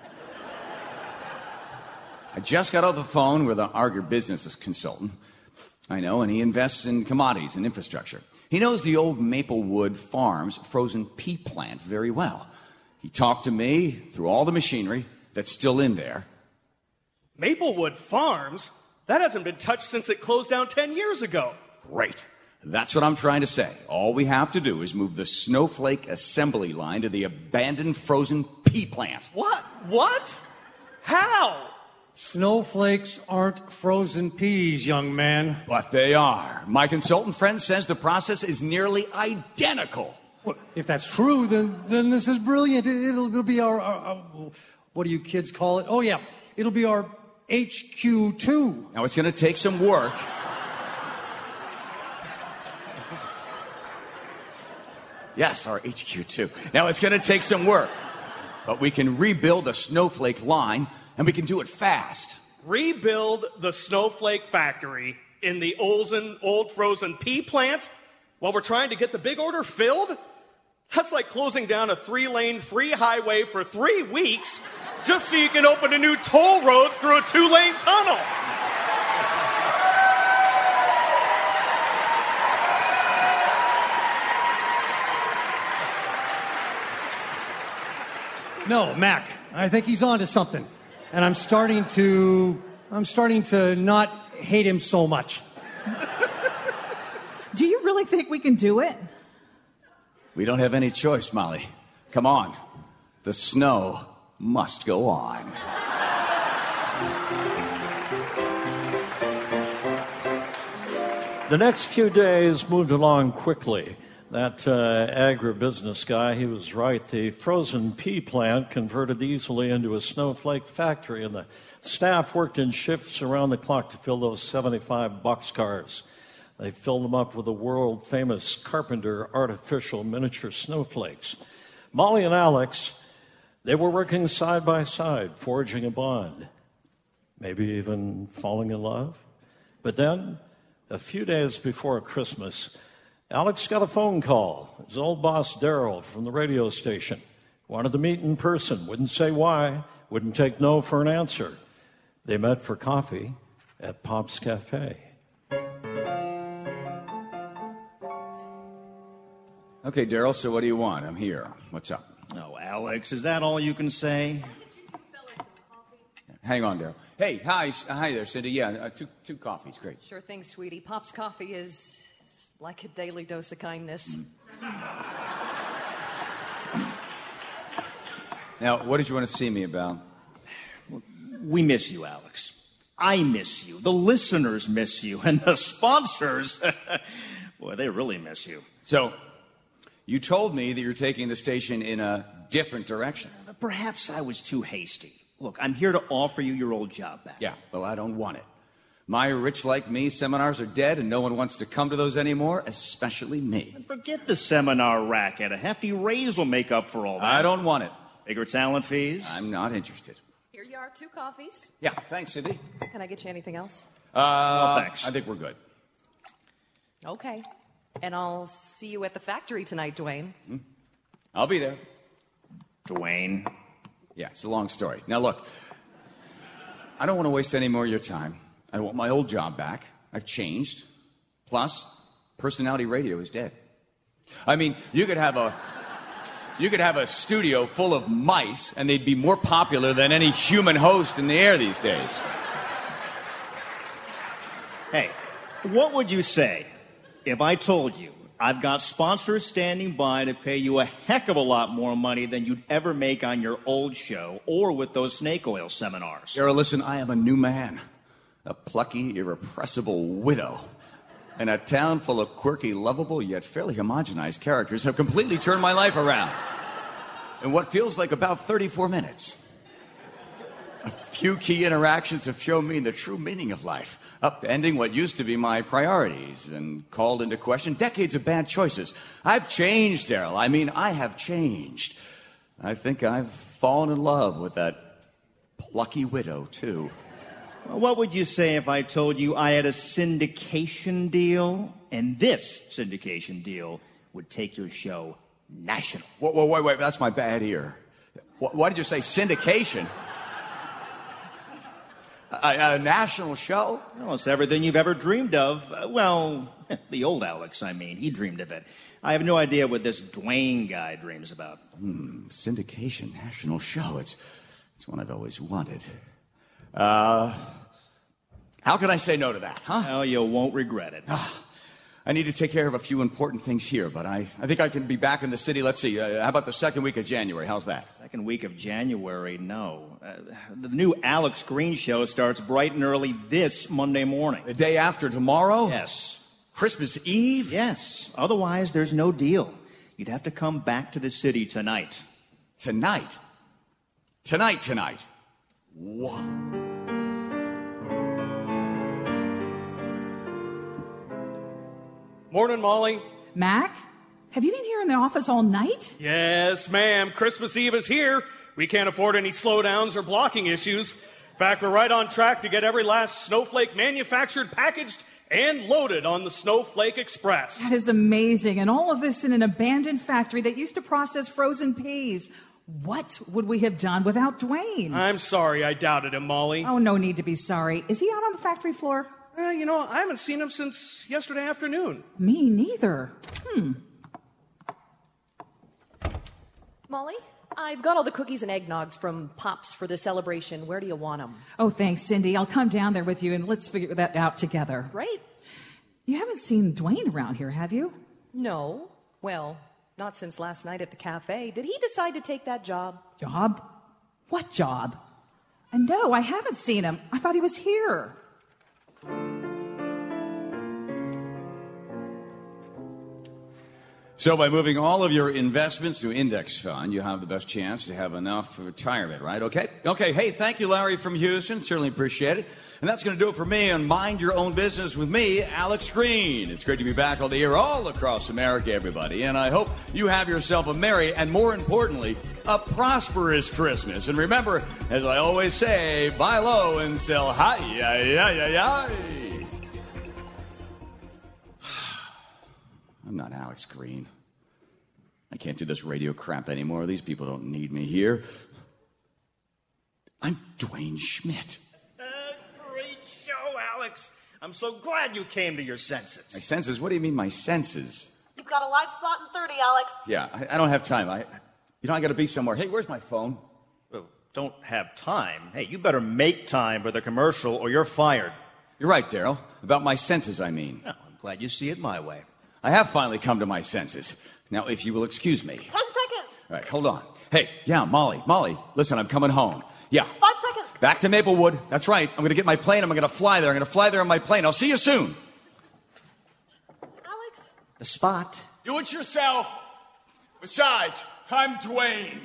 I just got off the phone with an agribusiness consultant. I know, and he invests in commodities and infrastructure. He knows the old Maplewood Farms frozen pea plant very well. He talked to me through all the machinery that's still in there. Maplewood Farms? That hasn't been touched since it closed down 10 years ago. Great. That's what I'm trying to say. All we have to do is move the snowflake assembly line to the abandoned frozen pea plant. What? How? Snowflakes aren't frozen peas, young man. But they are. My consultant friend says the process is nearly identical. Well, if that's true, then this is brilliant. It'll be our what do you kids call it? Oh, yeah. It'll be our HQ2. Now, it's going to take some work. Yes, our HQ2. Now, it's going to take some work. But we can rebuild a snowflake line, and we can do it fast. Rebuild the snowflake factory in the Olsen old frozen pea plant while we're trying to get the big order filled? That's like closing down a 3-lane free highway for 3 weeks just so you can open a new toll road through a 2-lane tunnel. No, Mac, I think he's onto something. And I'm starting to not hate him so much. Do you really think we can do it? We don't have any choice, Molly. Come on. The snow must go on. The next few days moved along quickly. That agribusiness guy, he was right. The frozen pea plant converted easily into a snowflake factory, and the staff worked in shifts around the clock to fill those 75 boxcars. They filled them up with the world-famous Carpenter artificial miniature snowflakes. Molly and Alex, they were working side by side, forging a bond, maybe even falling in love. But then, a few days before Christmas, Alex got a phone call. His old boss, Daryl, from the radio station. Wanted to meet in person. Wouldn't say why. Wouldn't take no for an answer. They met for coffee at Pop's Cafe. Okay, Daryl, so what do you want? I'm here. What's up? Oh, Alex, is that all you can say? Hang on, Daryl. Hey, hi there, Cindy. Yeah, two coffees, great. Sure thing, sweetie. Pop's Coffee is like a daily dose of kindness. Now, what did you want to see me about? We miss you, Alex. I miss you. The listeners miss you. And the sponsors, boy, they really miss you. So, you told me that you're taking the station in a different direction. Perhaps I was too hasty. Look, I'm here to offer you your old job back. Yeah, well, I don't want it. My Rich Like Me seminars are dead, and no one wants to come to those anymore, especially me. And forget the seminar racket. A hefty raise will make up for all that. I don't want it. Bigger talent fees? I'm not interested. Here you are, 2 coffees. Yeah, thanks, Cindy. Can I get you anything else? No, thanks. I think we're good. Okay. And I'll see you at the factory tonight, Dwayne. I'll be there. Dwayne? Yeah, it's a long story. Now, look. I don't want to waste any more of your time. I want my old job back. I've changed. Plus, personality radio is dead. I mean, you could have a studio full of mice, and they'd be more popular than any human host in the air these days. Hey, what would you say if I told you I've got sponsors standing by to pay you a heck of a lot more money than you'd ever make on your old show or with those snake oil seminars? Sarah, listen, I am a new man. A plucky, irrepressible widow. And a town full of quirky, lovable, yet fairly homogenized characters have completely turned my life around. In what feels like about 34 minutes. A few key interactions have shown me the true meaning of life, upending what used to be my priorities and called into question decades of bad choices. I've changed, Daryl. I mean, I have changed. I think I've fallen in love with that plucky widow, too. Well, what would you say if I told you I had a syndication deal, and this syndication deal would take your show national? Wait, that's my bad ear. Why did you say syndication? A national show? Well, it's everything you've ever dreamed of. Well, the old Alex, I mean. He dreamed of it. I have no idea what this Dwayne guy dreams about. Syndication, national show. It's one I've always wanted. How can I say no to that, huh? Well, you won't regret it. I need to take care of a few important things here, but I think I can be back in the city. Let's see, how about the second week of January? How's that? Second week of January? No. The new Alex Green show starts bright and early this Monday morning. The day after tomorrow? Yes. Christmas Eve? Yes. Otherwise, there's no deal. You'd have to come back to the city tonight. Tonight? Tonight. What? Morning, Molly. Mac, have you been here in the office all night? Yes, ma'am. Christmas Eve is here. We can't afford any slowdowns or blocking issues. In fact, we're right on track to get every last snowflake manufactured, packaged, and loaded on the Snowflake Express. That is amazing. And all of this in an abandoned factory that used to process frozen peas. What would we have done without Dwayne? I'm sorry I doubted him, Molly. Oh, no need to be sorry. Is he out on the factory floor? I haven't seen him since yesterday afternoon. Me neither. Molly, I've got all the cookies and eggnogs from Pops for the celebration. Where do you want them? Oh, thanks, Cindy. I'll come down there with you and let's figure that out together. Right. You haven't seen Dwayne around here, have you? No. Well, not since last night at the cafe. Did he decide to take that job? Job? What job? And no, I haven't seen him. I thought he was here. So by moving all of your investments to index fund, you have the best chance to have enough for retirement, right? Okay. Hey, thank you, Larry from Houston. Certainly appreciate it. And that's going to do it for me on Mind Your Own Business with me, Alex Green. It's great to be back on the air all across America, everybody. And I hope you have yourself a merry and, more importantly, a prosperous Christmas. And remember, as I always say, buy low and sell high. I'm not Alex Green. I can't do this radio crap anymore. These people don't need me here. I'm Dwayne Schmidt. Great show, Alex. I'm so glad you came to your senses. My senses? What do you mean, my senses? You've got a live spot in 30, Alex. Yeah, I don't have time. I got to be somewhere. Hey, where's my phone? Well, don't have time? Hey, you better make time for the commercial or you're fired. You're right, Daryl. About my senses, I mean. Oh, I'm glad you see it my way. I have finally come to my senses. Now, if you will excuse me. 10 seconds. All right, hold on. Hey, yeah, Molly, listen, I'm coming home. Yeah. 5 seconds. Back to Maplewood. That's right. I'm going to get my plane. I'm going to fly there. I'm going to fly there on my plane. I'll see you soon. Alex? The spot. Do it yourself. Besides, I'm Dwayne.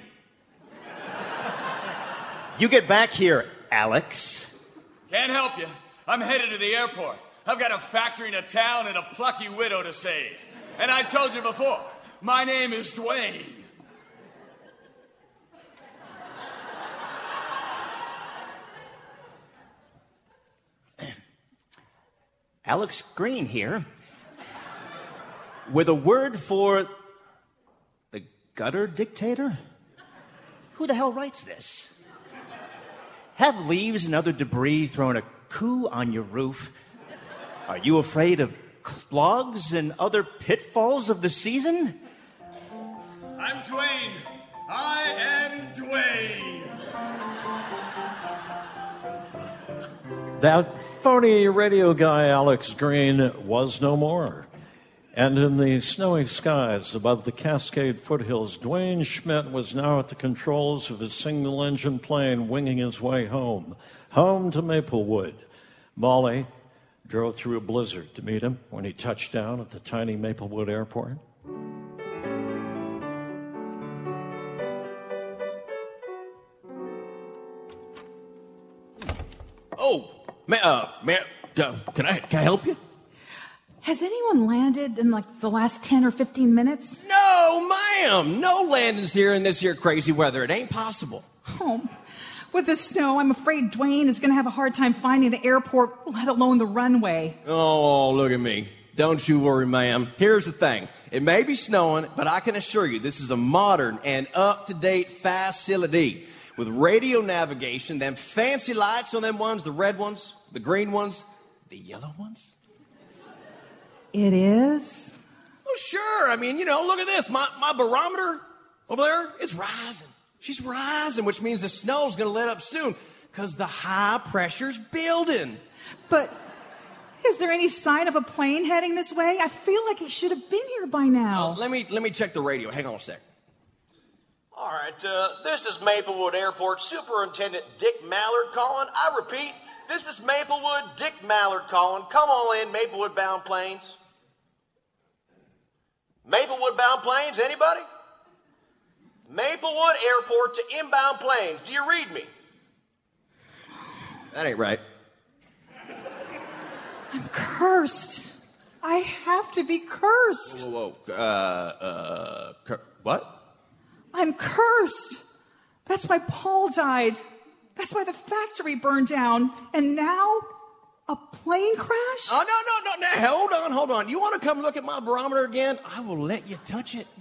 You get back here, Alex. Can't help you. I'm headed to the airport. I've got a factory in a town and a plucky widow to save. And I told you before, my name is Dwayne. Alex Green here. With a word for the gutter dictator? Who the hell writes this? Have leaves and other debris thrown a coup on your roof? Are you afraid of clogs and other pitfalls of the season? I'm Dwayne. I am Dwayne. That phony radio guy, Alex Green, was no more. And in the snowy skies above the Cascade foothills, Dwayne Schmidt was now at the controls of his single-engine plane winging his way home to Maplewood. Molly drove through a blizzard to meet him when he touched down at the tiny Maplewood airport. Oh, can I help you? Has anyone landed in like the last 10 or 15 minutes? No, ma'am. No landings here in this here crazy weather. It ain't possible. Oh, with the snow, I'm afraid Dwayne is going to have a hard time finding the airport, let alone the runway. Oh, look at me. Don't you worry, ma'am. Here's the thing. It may be snowing, but I can assure you this is a modern and up-to-date facility with radio navigation, them fancy lights on them ones, the red ones, the green ones, the yellow ones. It is? Oh, sure. I mean, look at this. My barometer over there, it's rising. She's rising, which means the snow's going to let up soon because the high pressure's building. But is there any sign of a plane heading this way? I feel like he should have been here by now. Let me check the radio. Hang on a sec. All right, this is Maplewood Airport Superintendent Dick Mallard calling. I repeat, this is Maplewood Dick Mallard calling. Come on in, Maplewood-bound planes. Maplewood-bound planes, anybody? Maplewood Airport to inbound planes. Do you read me? That ain't right. I'm cursed. I have to be cursed. Whoa. What? I'm cursed. That's why Paul died. That's why the factory burned down. And now, a plane crash? Oh, no. Now, hold on. You want to come look at my barometer again? I will let you touch it.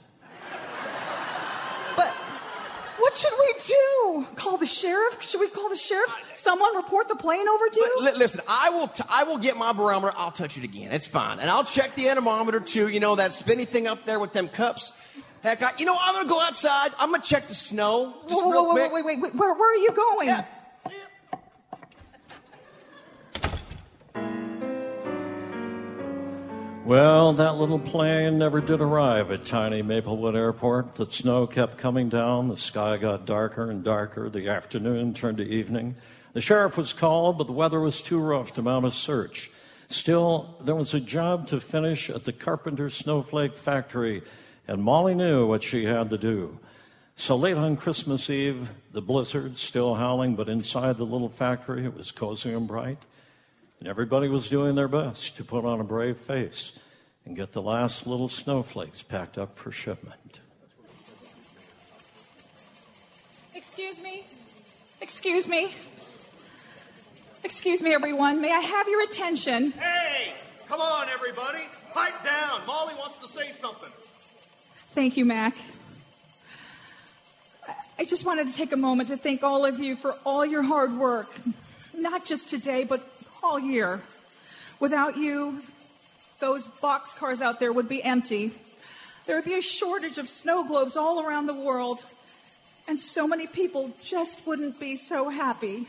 But what should we do? Call the sheriff? Should we call the sheriff? Someone report the plane overdue? Listen, I will get my barometer. I'll touch it again. It's fine. And I'll check the anemometer, too. That spinny thing up there with them cups. Heck, I'm going to go outside. I'm going to check the snow. Just real quick. Wait. Where are you going? Yeah. Well, that little plane never did arrive at tiny Maplewood Airport. The snow kept coming down. The sky got darker and darker. The afternoon turned to evening. The sheriff was called, but the weather was too rough to mount a search. Still, there was a job to finish at the Carpenter Snowflake Factory, and Molly knew what she had to do. So late on Christmas Eve, the blizzard still howling, but inside the little factory it was cozy and bright. And everybody was doing their best to put on a brave face and get the last little snowflakes packed up for shipment. Excuse me, everyone. May I have your attention? Hey, come on, everybody. Pipe down. Molly wants to say something. Thank you, Mac. I just wanted to take a moment to thank all of you for all your hard work, not just today, but all year. Without you, those boxcars out there would be empty. There would be a shortage of snow globes all around the world, and so many people just wouldn't be so happy.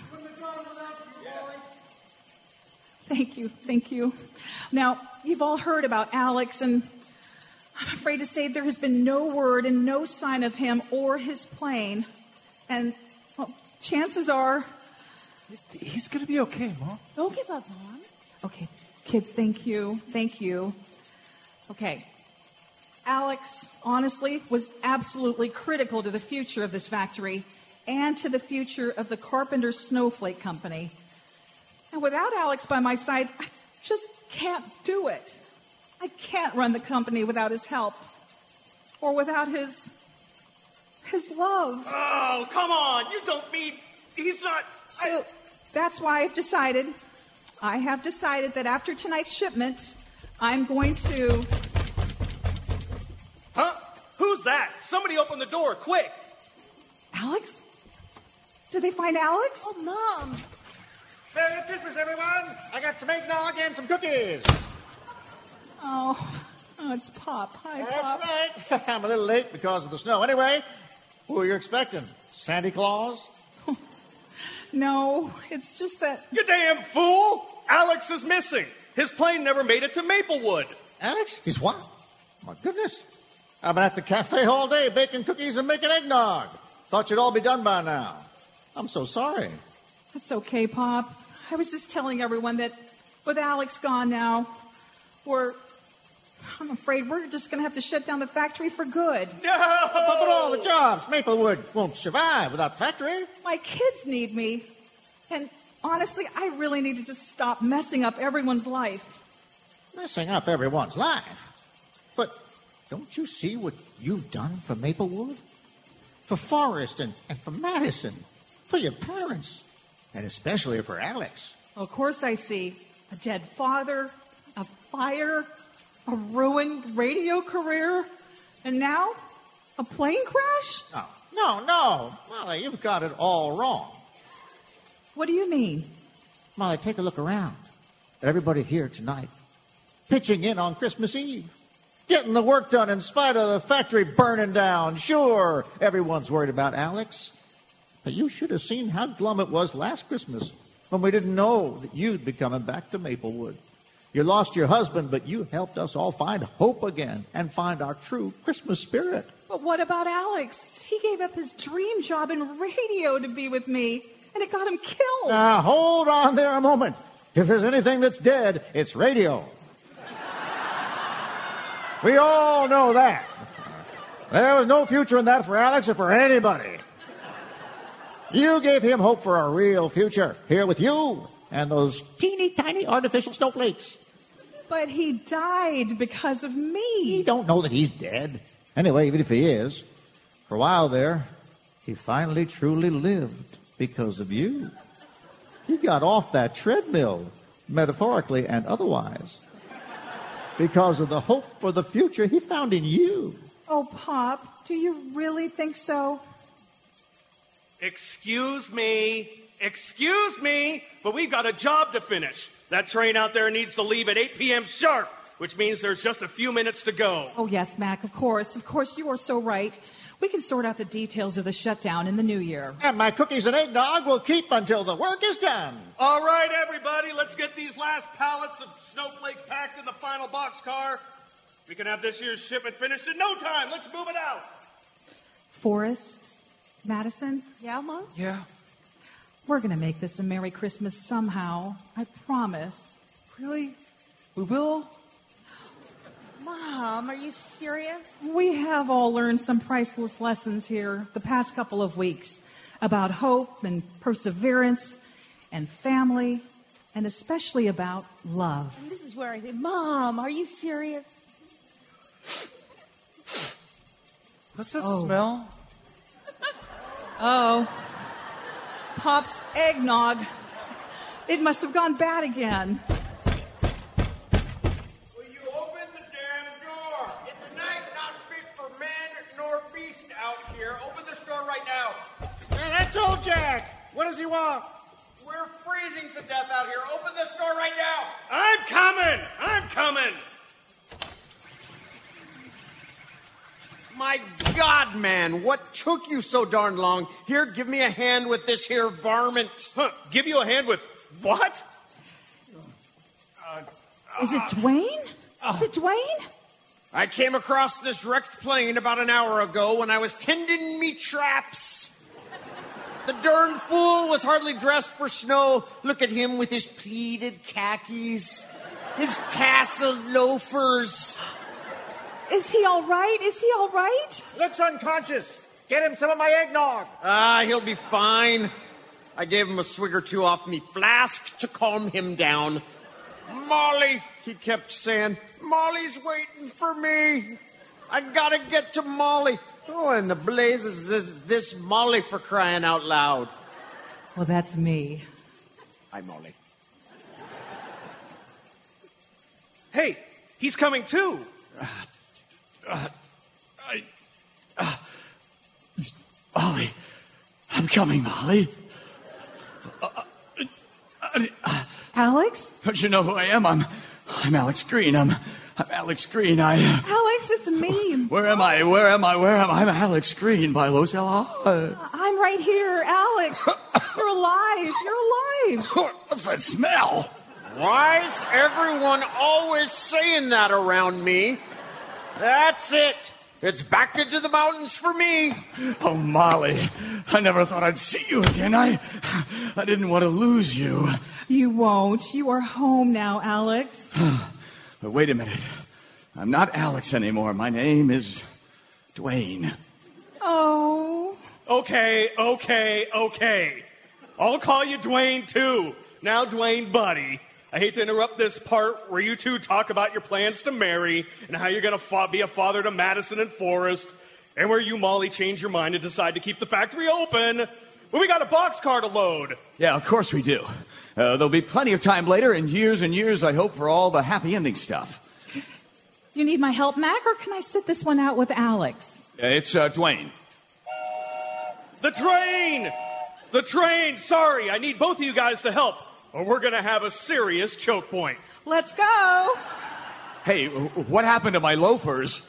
Thank you. Now, you've all heard about Alex, and I'm afraid to say there has been no word and no sign of him or his plane. And, well, chances are... He's going to be okay, Mom. Don't give up, Mom. Okay, kids, thank you. Okay. Alex, honestly, was absolutely critical to the future of this factory and to the future of the Carpenter Snowflake Company. And without Alex by my side, I just can't do it. I can't run the company without his help. Or without his love. Oh, come on. You don't mean... He's not... So that's why I have decided that after tonight's shipment, I'm going to... Huh? Who's that? Somebody open the door, quick. Alex? Did they find Alex? Oh, Mom. Merry Christmas, everyone! I got some eggnog and some cookies. Oh, it's Pop. Hi, Pop. That's right. I'm a little late because of the snow. Anyway, who are you expecting? Santa Claus? No, it's just that... You damn fool! Alex is missing. His plane never made it to Maplewood. Alex? He's what? My goodness. I've been at the cafe all day baking cookies and making eggnog. Thought you'd all be done by now. I'm so sorry. That's okay, Pop. I was just telling everyone that with Alex gone now, I'm afraid we're just going to have to shut down the factory for good. No! But all the jobs, Maplewood won't survive without the factory. My kids need me. And honestly, I really need to just stop messing up everyone's life. Messing up everyone's life? But don't you see what you've done for Maplewood? For Forrest and for Madison? For your parents? And especially for Alex. Of course I see. A dead father, a fire, a ruined radio career, and now a plane crash? No. Molly, you've got it all wrong. What do you mean? Molly, take a look around at everybody here tonight, pitching in on Christmas Eve, getting the work done in spite of the factory burning down. Sure, everyone's worried about Alex, but you should have seen how glum it was last Christmas when we didn't know that you'd be coming back to Maplewood. You lost your husband, but you helped us all find hope again and find our true Christmas spirit. But what about Alex? He gave up his dream job in radio to be with me, and it got him killed. Now, hold on there a moment. If there's anything that's dead, it's radio. We all know that. There was no future in that for Alex or for anybody. You gave him hope for a real future here with you and those teeny tiny artificial snowflakes. But he died because of me. You don't know that he's dead. Anyway, even if he is, for a while there, he finally truly lived because of you. He got off that treadmill, metaphorically and otherwise, because of the hope for the future he found in you. Oh, Pop, do you really think so? Excuse me, but we've got a job to finish. That train out there needs to leave at 8 p.m. sharp, which means there's just a few minutes to go. Oh, yes, Mac, of course. Of course, you are so right. We can sort out the details of the shutdown in the new year. And my cookies and eggnog will keep until the work is done. All right, everybody, let's get these last pallets of snowflakes packed in the final boxcar. We can have this year's shipment finished in no time. Let's move it out. Forrest, Madison? Yeah, Mom? Yeah. We're going to make this a Merry Christmas somehow. I promise. Really? We will? Mom, are you serious? We have all learned some priceless lessons here the past couple of weeks about hope and perseverance and family and especially about love. And this is where I say, Mom, are you serious? What's that smell? Oh, Pop's eggnog. It must have gone bad again. Will you open the damn door? It's a night not fit for man nor beast out here. Open this door right now. Hey, that's old Jack. What does he want? We're freezing to death out here. Open this door right now. I'm coming. My God, man, what took you so darn long? Here, give me a hand with this here varmint. Huh, give you a hand with what? Is it Dwayne? Is it Dwayne? I came across this wrecked plane about an hour ago when I was tending me traps. The darn fool was hardly dressed for snow. Look at him with his pleated khakis, his tasseled loafers. Is he all right? Looks unconscious. Get him some of my eggnog. He'll be fine. I gave him a swig or two off me flask to calm him down. Molly, he kept saying, Molly's waiting for me. I gotta get to Molly. Oh, and the blazes is this Molly for crying out loud. Well, that's me. Hi, Molly. Hey, he's coming too. Ollie, I'm coming, Molly. Alex? Don't you know who I am? I'm Alex Green. I'm Alex Green. Alex, it's me. Where am I? I'm Alex Green by Los Alamos. I'm right here, Alex. You're alive. What's that smell? Why is everyone always saying that around me? That's it. It's back into the mountains for me. Oh, Molly, I never thought I'd see you again. I didn't want to lose you. You won't. You are home now, Alex. But wait a minute. I'm not Alex anymore. My name is Dwayne. Oh. Okay. I'll call you Dwayne, too. Now, Dwayne, buddy. I hate to interrupt this part where you two talk about your plans to marry and how you're going to be a father to Madison and Forrest, and where you, Molly, change your mind and decide to keep the factory open. But we got a boxcar to load. Yeah, of course we do. There'll be plenty of time later, and years, I hope, for all the happy ending stuff. You need my help, Mac, or can I sit this one out with Alex? It's Dwayne. The train! Sorry, I need both of you guys to help, or we're going to have a serious choke point. Let's go! Hey, what happened to my loafers?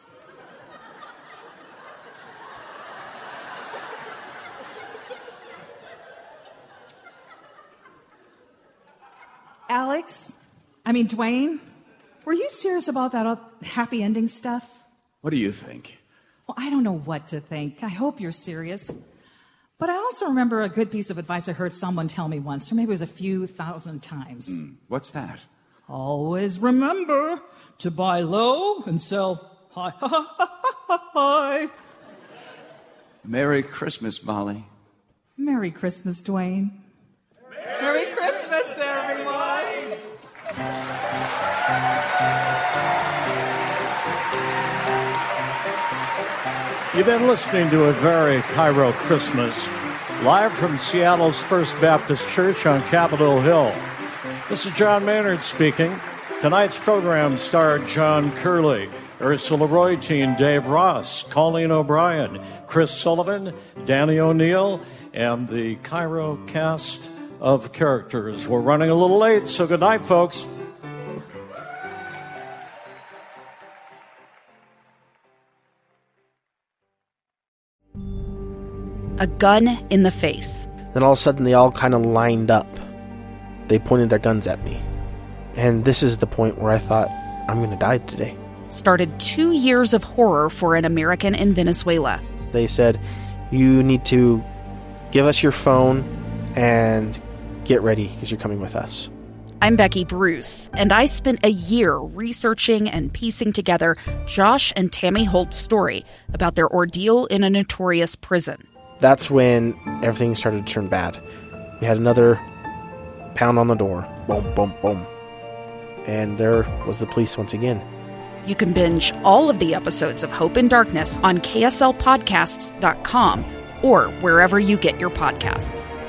Dwayne, were you serious about that happy ending stuff? What do you think? Well, I don't know what to think. I hope you're serious. But I also remember a good piece of advice I heard someone tell me once, or maybe it was a few thousand times. What's that? Always remember to buy low and sell high. Merry Christmas, Molly. Merry Christmas, Dwayne. Merry Christmas, everyone. You've been listening to A Very Cairo Christmas, live from Seattle's First Baptist Church on Capitol Hill. This is John Maynard speaking. Tonight's program starred John Curley, Ursula Reutin, Dave Ross, Colleen O'Brien, Chris Sullivan, Danny O'Neill, and the Cairo cast of characters. We're running a little late, so good night, folks. A gun in the face. Then all of a sudden they all kind of lined up. They pointed their guns at me. And this is the point where I thought, I'm going to die today. Started 2 years of horror for an American in Venezuela. They said, you need to give us your phone and get ready because you're coming with us. I'm Becky Bruce, and I spent a year researching and piecing together Josh and Tammy Holt's story about their ordeal in a notorious prison. That's when everything started to turn bad. We had another pound on the door. Boom, boom, boom. And there was the police once again. You can binge all of the episodes of Hope in Darkness on KSLPodcasts.com or wherever you get your podcasts.